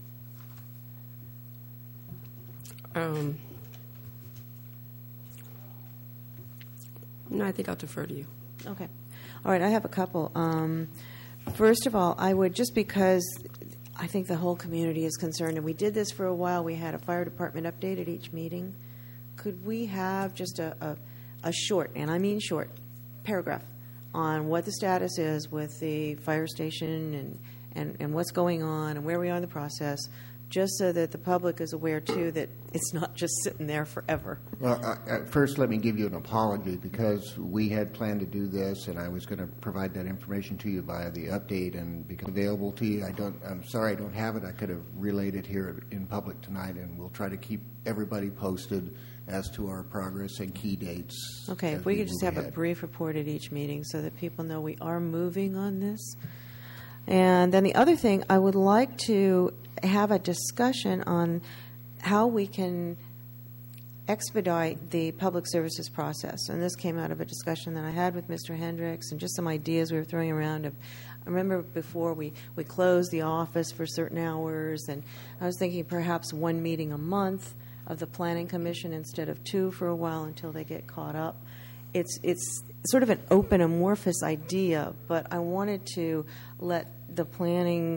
S21: No, I think I'll defer to you.
S1: Okay. All right, I have a couple. First of all, I would, just because I think the whole community is concerned, and we did this for a while, we had a fire department update at each meeting. Could we have just a short, and I mean short, paragraph on what the status is with the fire station and what's going on and where we are in the process, just so that the public is aware, too, that it's not just sitting there forever.
S16: Well, first let me give you an apology, because we had planned to do this, and I was going to provide that information to you via the update, and because available to you, I'm sorry I don't have it. I could have relayed it here in public tonight, and we'll try to keep everybody posted as to our progress and key dates.
S1: Okay, if we could just have a brief report at each meeting so that people know we are moving on this. And then the other thing, I would like to have a discussion on how we can expedite the public services process. And this came out of a discussion that I had with Mr. Hendricks and just some ideas we were throwing around. I remember before we closed the office for certain hours, and I was thinking perhaps one meeting a month of the Planning Commission instead of two for a while until they get caught up. It's sort of an open, amorphous idea, but I wanted to let the planning,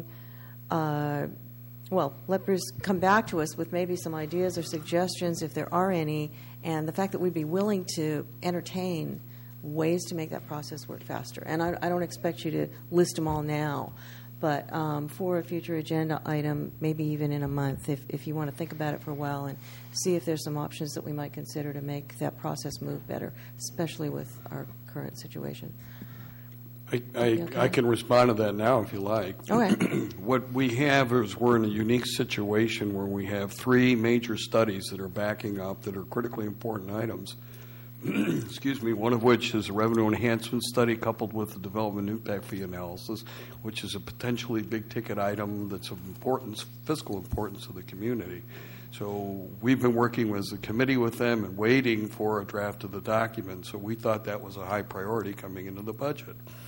S1: let Bruce come back to us with maybe some ideas or suggestions if there are any, and the fact that we'd be willing to entertain ways to make that process work faster. And I don't expect you to list them all now, but for a future agenda item, maybe even in a month, if you want to think about it for a while and see if there's some options that we might consider to make that process move better, especially with our current situation.
S18: I can respond to that now if you like.
S1: Okay.
S18: What we have is we're in a unique situation where we have three major studies that are backing up that are critically important items. Excuse me, one of which is a revenue enhancement study coupled with the development impact fee analysis, which is a potentially big-ticket item that's of importance, fiscal importance to the community. So we've been working as a committee with them and waiting for a draft of the document, so we thought that was a high priority coming into the budget.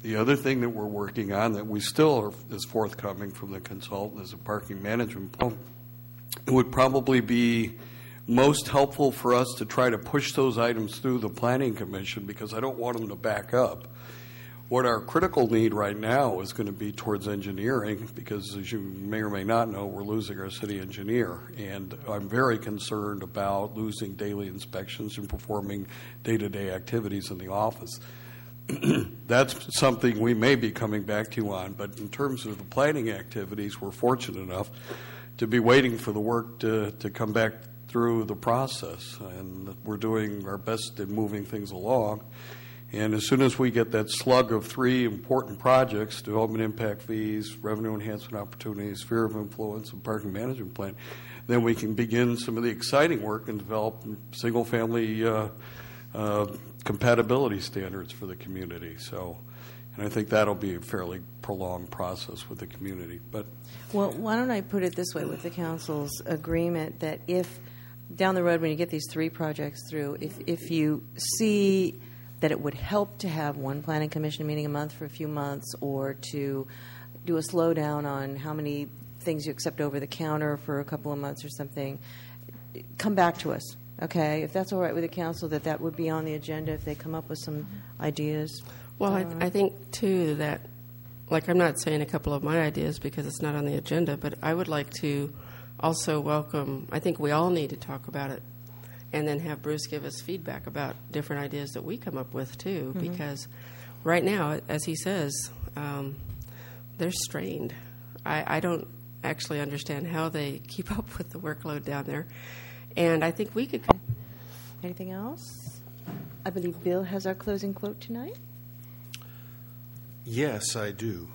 S18: The other thing that we're working on that we still is forthcoming from the consultant is a parking management plan. It would probably be most helpful for us to try to push those items through the Planning Commission because I don't want them to back up. What our critical need right now is going to be towards engineering because, as you may or may not know, we're losing our city engineer. And I'm very concerned about losing daily inspections and performing day-to-day activities in the office. That's something we may be coming back to you on. But in terms of the planning activities, we're fortunate enough to be waiting for the work to come back through the process. And we're doing our best in moving things along. And as soon as we get that slug of 3 important projects, development impact fees, revenue enhancement opportunities, sphere of influence, and parking management plan, then we can begin some of the exciting work and develop single-family compatibility standards for the community. So, and I think that'll be a fairly prolonged process with the community. But
S1: well, why don't I put it this way with the council's agreement that if down the road when you get these 3 projects through, if you see that it would help to have one planning commission meeting a month for a few months or to do a slowdown on how many things you accept over the counter for a couple of months or something, come back to us, okay? If that's all right with the council, that would be on the agenda if they come up with some ideas.
S21: Well, I think, too, that, like I'm not saying a couple of my ideas because it's not on the agenda, but I would like to also welcome, I think we all need to talk about it and then have Bruce give us feedback about different ideas that we come up with, too, because right now, as he says, they're strained. I don't actually understand how they keep up with the workload down there, and I think we could...
S1: Anything else? I believe Bill has our closing quote tonight.
S2: Yes, I do.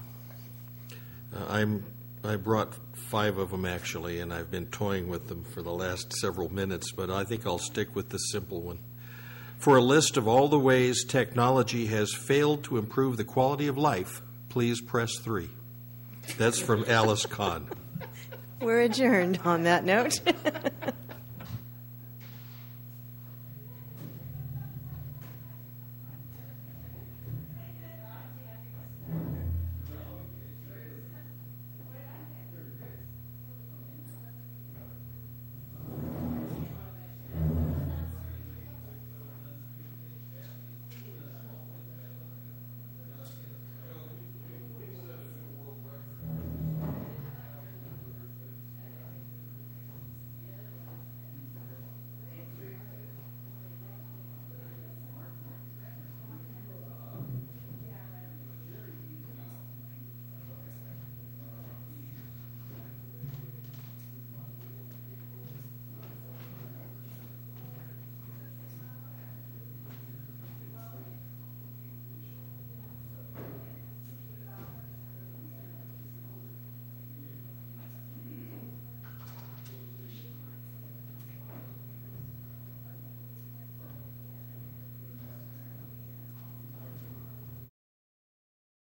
S2: I brought 5 of them, actually, and I've been toying with them for the last several minutes, but I think I'll stick with the simple one. For a list of all the ways technology has failed to improve the quality of life, please press 3. That's from Alice Kahn.
S1: We're adjourned on that note.